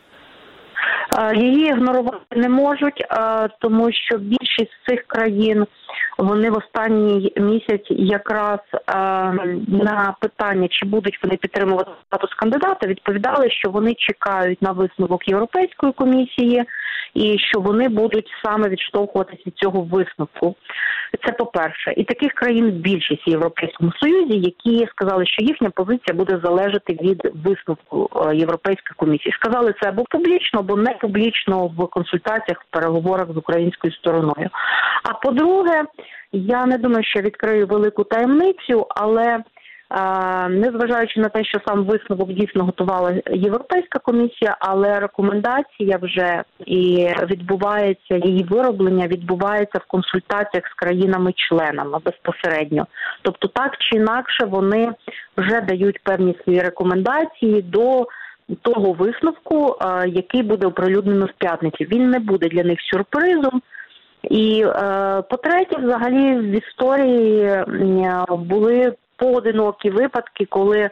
Її ігнорувати не можуть, тому що більшість з цих країн, вони в останній місяць якраз на питання, чи будуть вони підтримувати статус кандидата, відповідали, що вони чекають на висновок Європейської комісії і що вони будуть саме відштовхуватися від цього висновку. Це по-перше. І таких країн більшість в Європейському Союзі, які сказали, що їхня позиція буде залежати від висновку Європейської комісії. Сказали це або публічно, або не публічно в консультаціях, в переговорах з українською стороною. А по-друге, я не думаю, що я відкрию велику таємницю, але незважаючи на те, що сам висновок дійсно готувала Європейська комісія, але рекомендація вже і відбувається, її вироблення відбувається в консультаціях з країнами-членами безпосередньо. Тобто так чи інакше вони вже дають певні свої рекомендації до того висновку, який буде оприлюднено в п'ятницю. Він не буде для них сюрпризом. І по-третє, взагалі в історії були поодинокі випадки, коли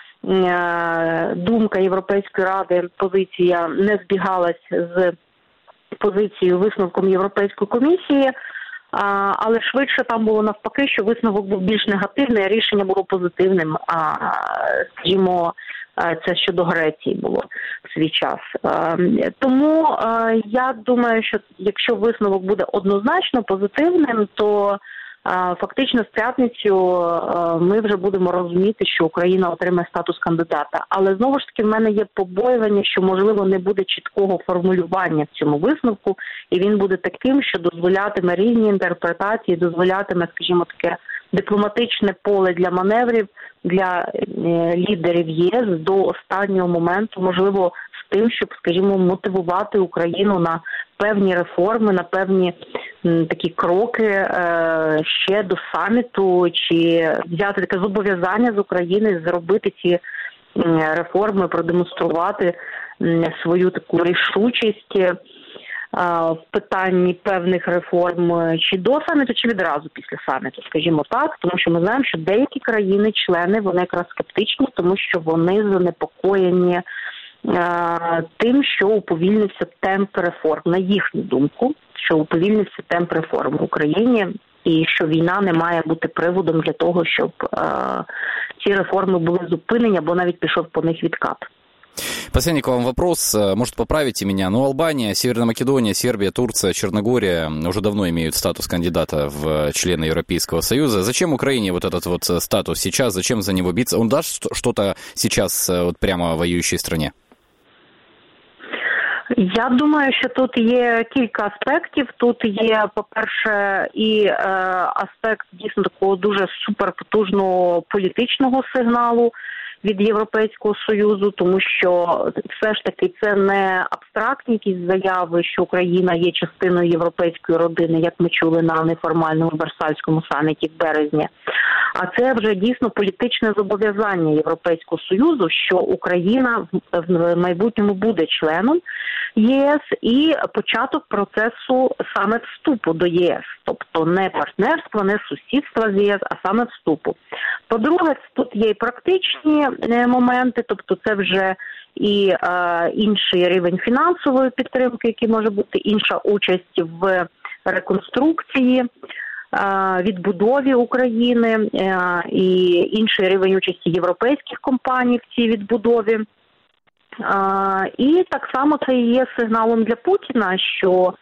думка Європейської ради, позиція не збігалась з позицією висновком Європейської комісії, але швидше там було навпаки, що висновок був більш негативний, а рішення було позитивним. Скажімо, це щодо Греції було в свій час. Тому я думаю, що якщо висновок буде однозначно позитивним, то фактично з п'ятницю ми вже будемо розуміти, що Україна отримає статус кандидата. Але знову ж таки в мене є побоювання, що можливо не буде чіткого формулювання в цьому висновку, і він буде таким, що дозволятиме різні інтерпретації, дозволятиме, скажімо, таке дипломатичне поле для маневрів для лідерів ЄС до останнього моменту, можливо, з тим, щоб, скажімо, мотивувати Україну на певні реформи, на певні такі кроки ще до саміту, чи взяти таке зобов'язання з України, зробити ці реформи, продемонструвати свою таку рішучість в питанні певних реформ чи до саміту, чи відразу після саміту, скажімо так, тому що ми знаємо, що деякі країни-члени, вони якраз скептичні, тому що вони занепокоєні тим, що уповільнився темп реформ, на їхню думку, що уповільнився темп реформ в Україні і що війна не має бути приводом для того, щоб ці реформи були зупинені або навіть пішов по них відкат. Последний к вам вопрос, может, поправите меня, но Албания, Северная Македония, Сербия, Турция, Черногория уже давно имеют статус кандидата в члены Европейского Союза. Зачем Украине вот этот вот статус сейчас, зачем за него биться? Он даст что-то сейчас вот прямо воюющей стране? Я думаю, що тут є кілька аспектів. Тут є, по-перше, і аспект дійсно такого дуже суперпотужного політичного сигналу, від Європейського Союзу, тому що все ж таки це не абстрактні якісь заяви, що Україна є частиною європейської родини, як ми чули на неформальному Версальському саміті в березні. А це вже дійсно політичне зобов'язання Європейського Союзу, що Україна в майбутньому буде членом ЄС і початок процесу саме вступу до ЄС. Тобто не партнерства, не сусідства з ЄС, а саме вступу. По-друге, тут є і практичні моменти, тобто це вже і інший рівень фінансової підтримки, який може бути, інша участь в реконструкції, відбудові України і інший рівень участі європейських компаній в цій відбудові. І так само це і є сигналом для Путіна, що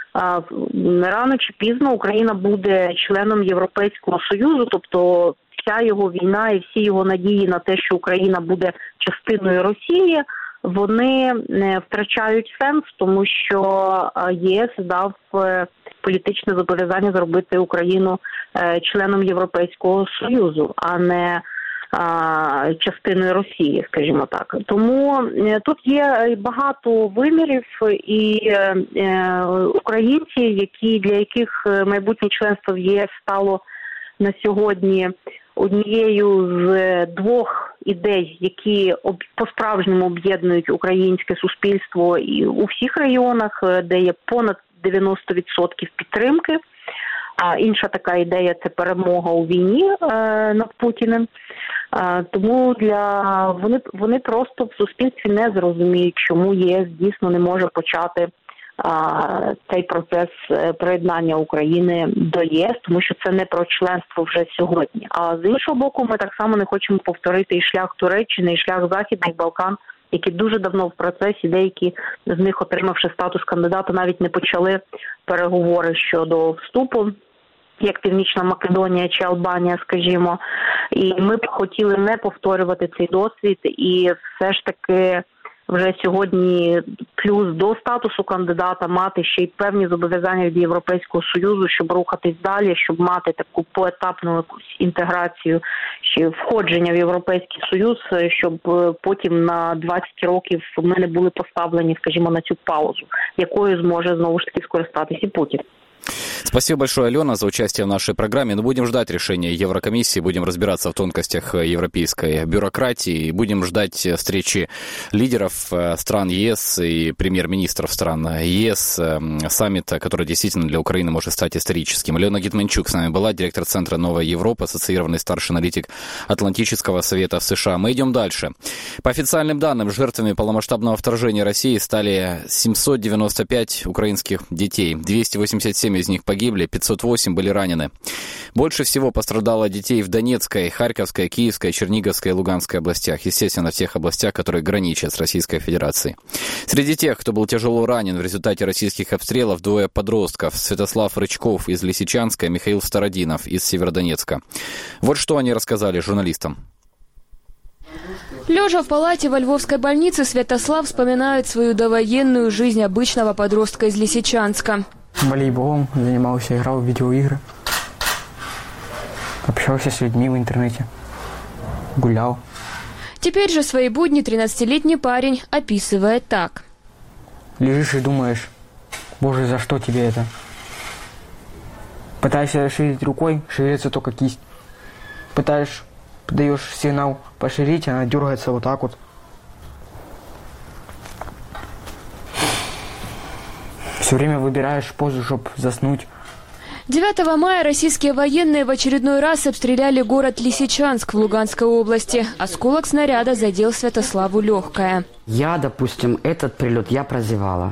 рано чи пізно Україна буде членом Європейського Союзу, тобто вся його війна і всі його надії на те, що Україна буде частиною Росії, вони втрачають сенс, тому що ЄС дав політичне зобов'язання зробити Україну членом Європейського Союзу, а не частиною Росії, скажімо так. Тому тут є багато вимірів, і українці, для яких майбутнє членство в ЄС стало на сьогодні однією з двох ідей, які по-справжньому об'єднують українське суспільство і у всіх районах, де є понад 90% підтримки. А інша така ідея – це перемога у війні над Путіним. Тому вони просто в суспільстві не зрозуміють, чому ЄС дійсно не може почати цей процес приєднання України до ЄС, тому що це не про членство вже сьогодні. А з іншого боку, ми так само не хочемо повторити і шлях Туреччини, і шлях Західних Балкан, які дуже давно в процесі, деякі з них, отримавши статус кандидата, навіть не почали переговори щодо вступу, як Північна Македонія чи Албанія, скажімо. І ми б хотіли не повторювати цей досвід і все ж таки вже сьогодні плюс до статусу кандидата мати ще й певні зобов'язання від Європейського Союзу, щоб рухатись далі, щоб мати таку поетапну якусь інтеграцію, чи входження в Європейський Союз, щоб потім на 20 років ми не були поставлені, скажімо, на цю паузу, якою зможе знову ж таки скористатись і Путін. Спасибо большое, Алена, за участие в нашей программе. Но будем ждать решения Еврокомиссии, будем разбираться в тонкостях европейской бюрократии, будем ждать встречи лидеров стран ЕС и премьер-министров стран ЕС, саммита, который действительно для Украины может стать историческим. Алена Гетманчук с нами была, директор Центра «Новая Европа», ассоциированный старший аналитик Атлантического совета в США. Мы идем дальше. По официальным данным, жертвами полномасштабного вторжения России стали 795 украинских детей. 287 из них погибли, 508 были ранены. Больше всего пострадало детей в Донецкой, Харьковской, Киевской, Черниговской и Луганской областях. Естественно, в тех областях, которые граничат с Российской Федерацией. Среди тех, кто был тяжело ранен в результате российских обстрелов, двое подростков. Святослав Рычков из Лисичанска, Михаил Стародинов из Северодонецка. Вот что они рассказали журналистам. Лежа в палате во Львовской больнице, Святослав вспоминает свою довоенную жизнь обычного подростка из Лисичанска. Волейболом занимался, играл в видеоигры. Общался с людьми в интернете. Гулял. Теперь же свои будни 13-летний парень описывает так. Лежишь и думаешь, боже, за что тебе это? Пытаешься шевелить рукой, шевелится только кисть. Подаешь сигнал пошевелить, она дергается вот так вот. Все время выбираешь позу, чтобы заснуть. 9 мая российские военные в очередной раз обстреляли город Лисичанск в Луганской области. Осколок снаряда задел Святославу легкое. Я, допустим, этот прилет я прозевала.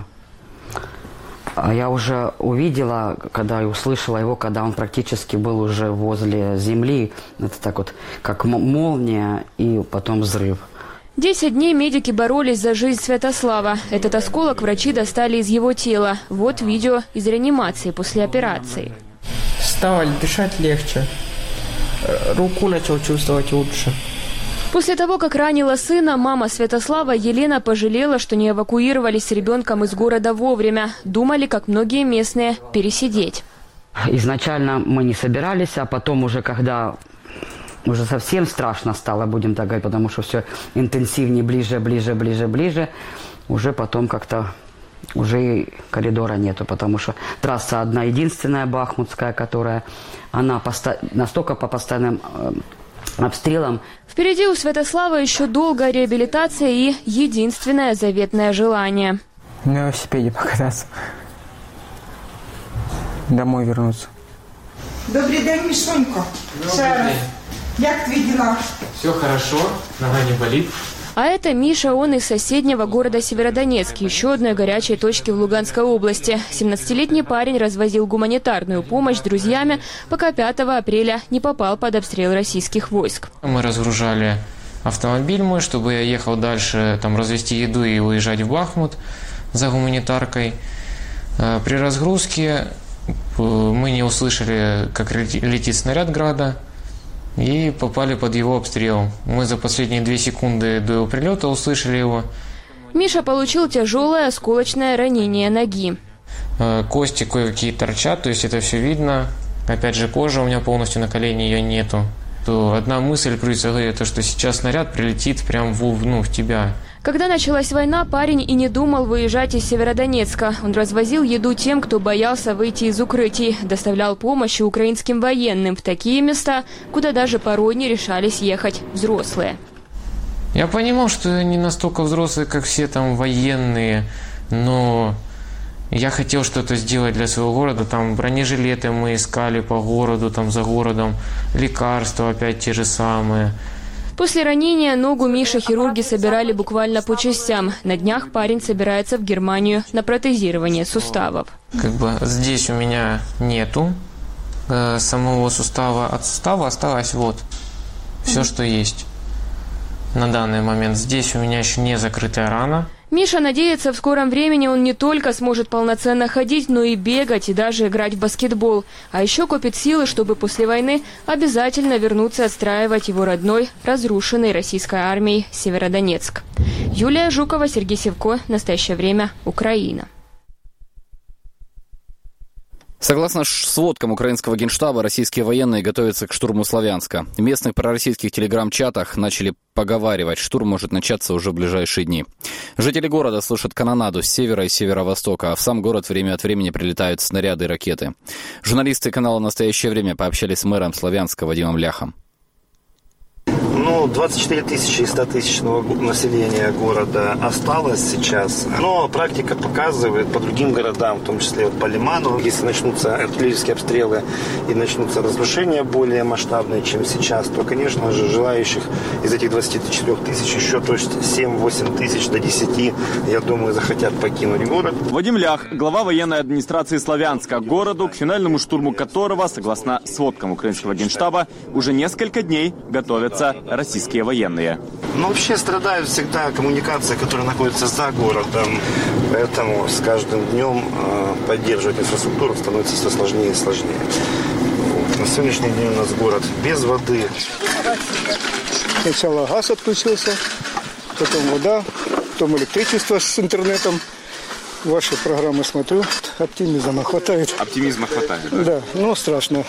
Я уже увидела, когда и услышала его, когда он практически был уже возле земли. Это так вот, как молния и потом взрыв. 10 дней медики боролись за жизнь Святослава. Этот осколок врачи достали из его тела. Вот видео из реанимации после операции. Стало дышать легче. Руку начал чувствовать лучше. После того, как ранила сына, мама Святослава Елена пожалела, что не эвакуировались с ребенком из города вовремя. Думали, как многие местные, пересидеть. Изначально мы не собирались, а потом уже, когда уже совсем страшно стало, будем так говорить, потому что все интенсивнее, ближе. Уже потом как-то уже и коридора нету, потому что трасса одна единственная, Бахмутская, которая, она настолько по постоянным обстрелам. Впереди у Святослава еще долгая реабилитация и единственное заветное желание. На велосипеде покататься. Домой вернуться. Добрий день, Мішонько. Як твої дела? Все хорошо, нога не болит. А это Миша, он из соседнего города Северодонецк, еще одной горячей точки в Луганской области. 17-летний парень развозил гуманитарную помощь с друзьями, пока 5 апреля не попал под обстрел российских войск. Мы разгружали автомобиль мой, чтобы я ехал дальше, там, развезти еду и уезжать в Бахмут за гуманитаркой. При разгрузке мы не услышали, как летит снаряд «Града», и попали под его обстрел. Мы за последние 2 секунды до его прилета услышали его. Миша получил тяжелое осколочное ранение ноги. Кости кое-какие торчат, то есть это все видно. Опять же, кожа у меня полностью на колене, ее нету. То одна мысль крутится в голове, то что сейчас снаряд прилетит прямо в тебя. Когда началась война, парень и не думал выезжать из Северодонецка. Он развозил еду тем, кто боялся выйти из укрытий, доставлял помощь украинским военным в такие места, куда даже порой не решались ехать взрослые. Я понимал, что я не настолько взрослый, как все там военные, но я хотел что-то сделать для своего города. Там бронежилеты мы искали по городу, там за городом, лекарства опять те же самые. После ранения ногу Миши хирурги собирали буквально по частям. На днях парень собирается в Германию на протезирование суставов. Здесь у меня нету самого сустава. От сустава осталось все, что есть на данный момент. Здесь у меня еще не закрытая рана. Миша надеется, в скором времени он не только сможет полноценно ходить, но и бегать, и даже играть в баскетбол. А еще копит силы, чтобы после войны обязательно вернуться отстраивать его родной, разрушенный российской армией Северодонецк. Юлия Жукова, Сергей Севко. Настоящее время. Украина. Согласно сводкам украинского генштаба, российские военные готовятся к штурму Славянска. В местных пророссийских телеграм-чатах начали поговаривать, штурм может начаться уже в ближайшие дни. Жители города слышат канонаду с севера и северо-востока, а в сам город время от времени прилетают снаряды и ракеты. Журналисты канала «Настоящее время» пообщались с мэром Славянска Вадимом Ляхом. 24 тысячи из 100 тысячного населения города осталось сейчас. Но практика показывает по другим городам, в том числе по Лиману, если начнутся артиллерийские обстрелы и начнутся разрушения более масштабные, чем сейчас, то, конечно же, желающих из этих 24 тысяч еще, то есть 7-8 тысяч до 10, я думаю, захотят покинуть город. Вадим Лях, глава военной администрации Славянска, городу, к финальному штурму которого, согласно сводкам украинского генштаба, уже несколько дней готовятся российские военные. Вообще страдают всегда коммуникации, которые находятся за городом. Поэтому с каждым днем поддерживать инфраструктуру становится все сложнее и сложнее. На сегодняшний день у нас город без воды. Сначала газ отключился, потом вода, потом электричество с интернетом. Ваши программы смотрю, оптимизма хватает. Оптимизма хватает, да? Да, но страшно.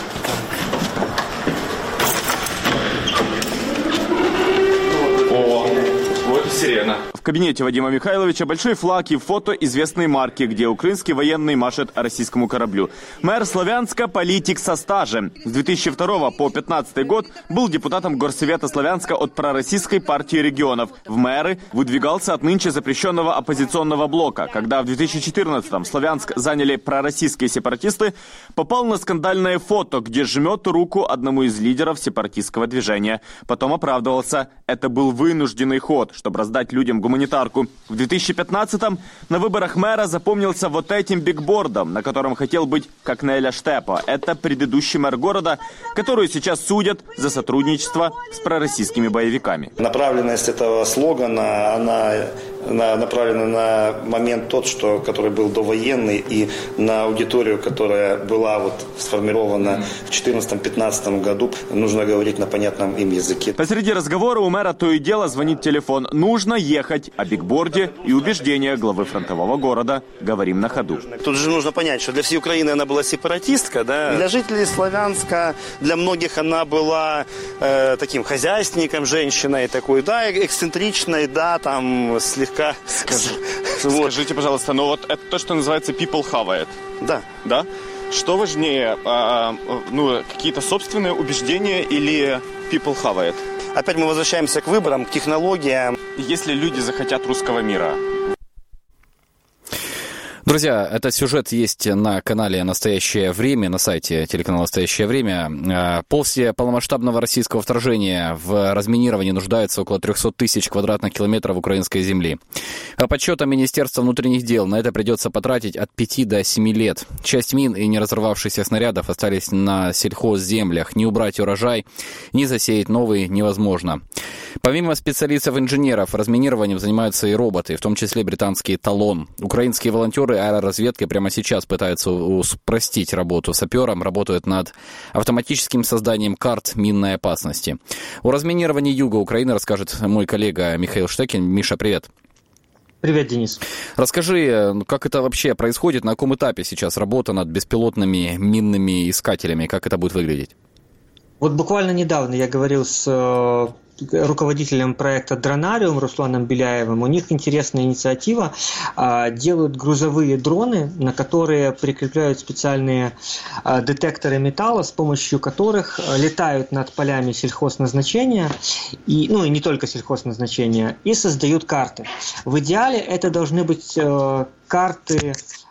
Сирена. В кабинете Вадима Михайловича большой флаг и фото известной марки, где украинский военный машет российскому кораблю. Мэр Славянска – политик со стажем. С 2002 по 2015 год был депутатом Горсовета Славянска от пророссийской партии регионов. В мэры выдвигался от нынче запрещенного оппозиционного блока. Когда в 2014-м Славянск заняли пророссийские сепаратисты, попал на скандальное фото, где жмет руку одному из лидеров сепаратистского движения. Потом оправдывался. Это был вынужденный ход, чтобы раздать людям гуманитарку. В 2015-м на выборах мэра запомнился вот этим бигбордом, на котором хотел быть как Неля Штепа. Это предыдущий мэр города, которую сейчас судят за сотрудничество с пророссийскими боевиками. Направленность этого слогана, она направлены на момент тот, который был довоенный, и на аудиторию, которая была вот сформирована в 2014-2015 году, нужно говорить на понятном им языке. Посреди разговора у мэра то и дело звонит телефон. Нужно ехать. О бигборде и убеждениях главы фронтового города говорим на ходу. Тут же нужно понять, что для всей Украины она была сепаратистка, да? Для жителей Славянска, для многих она была таким хозяйственником, женщиной такой, да, эксцентричной, да, там слегка... Скажите, пожалуйста, но вот это то, что называется people хавает. Да. Да? Что важнее, какие-то собственные убеждения или people хавает? Опять мы возвращаемся к выборам, к технологиям. Если люди захотят русского мира... Друзья, этот сюжет есть на канале «Настоящее время», на сайте телеканала «Настоящее время». После полномасштабного российского вторжения в разминировании нуждается около 300 тысяч квадратных километров украинской земли. По подсчетам Министерства внутренних дел, на это придется потратить от 5 до 7 лет. Часть мин и не разорвавшихся снарядов остались на сельхозземлях. Не убрать урожай, не засеять новый невозможно. Помимо специалистов-инженеров, разминированием занимаются и роботы, в том числе британский «Талон». Украинские волонтеры аэроразведкой прямо сейчас пытаются упростить работу саперам, работают над автоматическим созданием карт минной опасности. О разминировании юга Украины расскажет мой коллега Михаил Штекин. Миша, привет. Привет, Денис. Расскажи, как это вообще происходит, на каком этапе сейчас работа над беспилотными минными искателями, как это будет выглядеть? Вот буквально недавно я говорил с руководителем проекта «Дронариум» Русланом Беляевым. У них интересная инициатива. Делают грузовые дроны, на которые прикрепляют специальные детекторы металла, с помощью которых летают над полями сельхозназначения, и не только сельхозназначения, и создают карты. В идеале это должны быть карты,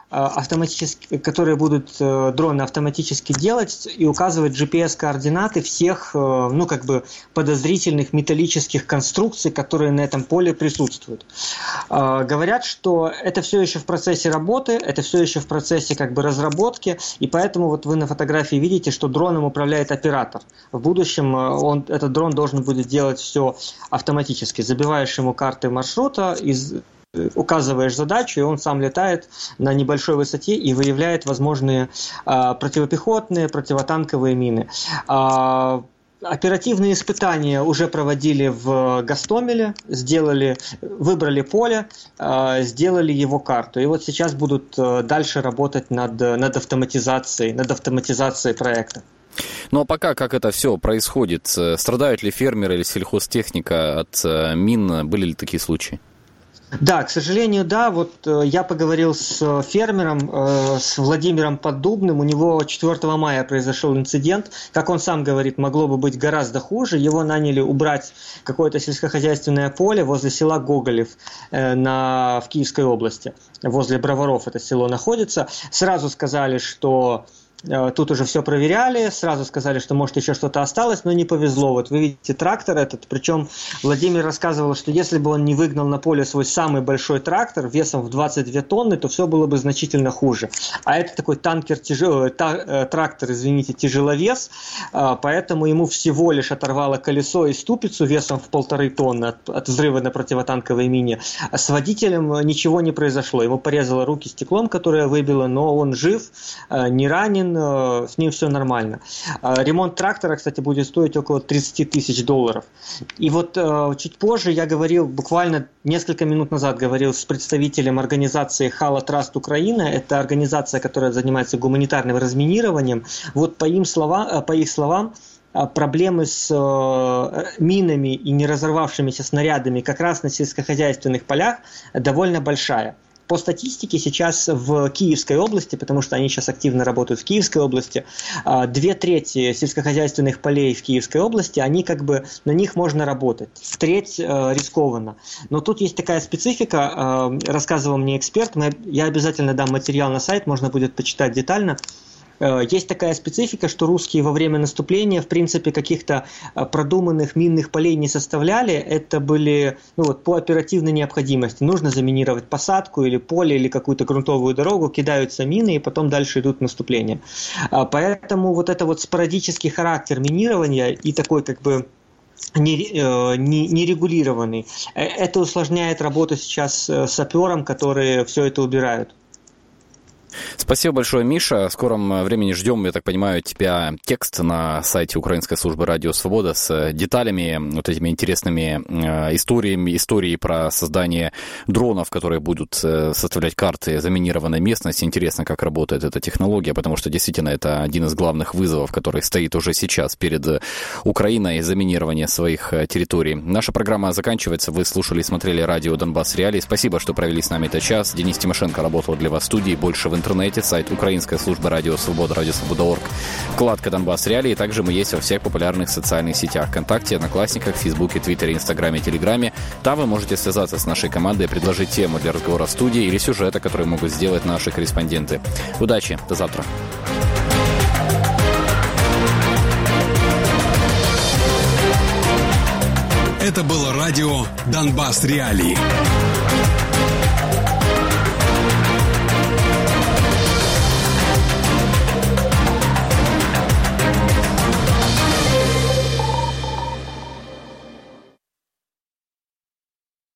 которые будут дроны автоматически делать и указывать GPS-координаты всех, подозрительных металлических конструкций, которые на этом поле присутствуют. Говорят, что это все еще в процессе работы, это все еще в процессе разработки, и поэтому вот вы на фотографии видите, что дроном управляет оператор. В будущем этот дрон должен будет делать все автоматически. Забиваешь ему карты маршрута, указываешь задачу, и он сам летает на небольшой высоте и выявляет возможные противопехотные, противотанковые мины. Оперативные испытания уже проводили в Гостомеле, выбрали поле, сделали его карту. И вот сейчас будут дальше работать над автоматизацией проекта. Ну а пока как это все происходит? Страдают ли фермеры или сельхозтехника от мин? Были ли такие случаи? Да, к сожалению, да. Вот я поговорил с фермером, с Владимиром Поддубным. У него 4 мая произошел инцидент. Как он сам говорит, могло бы быть гораздо хуже. Его наняли убрать какое-то сельскохозяйственное поле возле села Гоголев в Киевской области. Возле Броваров это село находится. Сразу сказали, что тут уже все проверяли, сразу сказали, что может еще что-то осталось, но не повезло. Вот вы видите трактор этот, причем Владимир рассказывал, что если бы он не выгнал на поле свой самый большой трактор весом в 22 тонны, то все было бы значительно хуже. А это такой трактор, тяжеловес, поэтому ему всего лишь оторвало колесо и ступицу весом в 1,5 тонны от взрыва на противотанковой мине. А с водителем ничего не произошло. Ему порезало руки стеклом, которое выбило, но он жив, не ранен, с ним все нормально. Ремонт трактора, кстати, будет стоить около $30 тысяч. И вот чуть позже я говорил, буквально несколько минут назад говорил с представителем организации Halo Trust Украина. Это организация, которая занимается гуманитарным разминированием. Вот по их словам, проблемы с минами и не разорвавшимися снарядами как раз на сельскохозяйственных полях довольно большая. По статистике сейчас в Киевской области, потому что они сейчас активно работают в Киевской области, 2/3 сельскохозяйственных полей в Киевской области, они на них можно работать. 1/3 рискованно. Но тут есть такая специфика, рассказывал мне эксперт, я обязательно дам материал на сайт, можно будет почитать детально. Есть такая специфика, что русские во время наступления, в принципе, каких-то продуманных минных полей не составляли. Это были по оперативной необходимости. Нужно заминировать посадку или поле, или какую-то грунтовую дорогу, кидаются мины, и потом дальше идут наступления. Поэтому вот это вот спорадический характер минирования и такой нерегулированный. Это усложняет работу сейчас саперам, которые все это убирают. Спасибо большое, Миша. В скором времени ждем, я так понимаю, тебя текст на сайте Украинской службы Радио Свобода с деталями, вот этими интересными истории про создание дронов, которые будут составлять карты заминированной местности. Интересно, как работает эта технология, потому что действительно это один из главных вызовов, который стоит уже сейчас перед Украиной, заминирование своих территорий. Наша программа заканчивается. Вы слушали и смотрели радио «Донбасс Реалии». Спасибо, что провели с нами этот час. Денис Тимошенко работал для вас в студии. Больше в интернете, сайт Украинской службы Радио Свобода, радиосвобода.орг, вкладка «Донбасс Реалии». Также мы есть во всех популярных социальных сетях: ВКонтакте, Одноклассниках, Фейсбуке, Твиттере, Инстаграме, Телеграме. Там вы можете связаться с нашей командой, предложить тему для разговора в студии или сюжета, который могут сделать наши корреспонденты. Удачи, до завтра. Это было радио «Донбасс Реалии».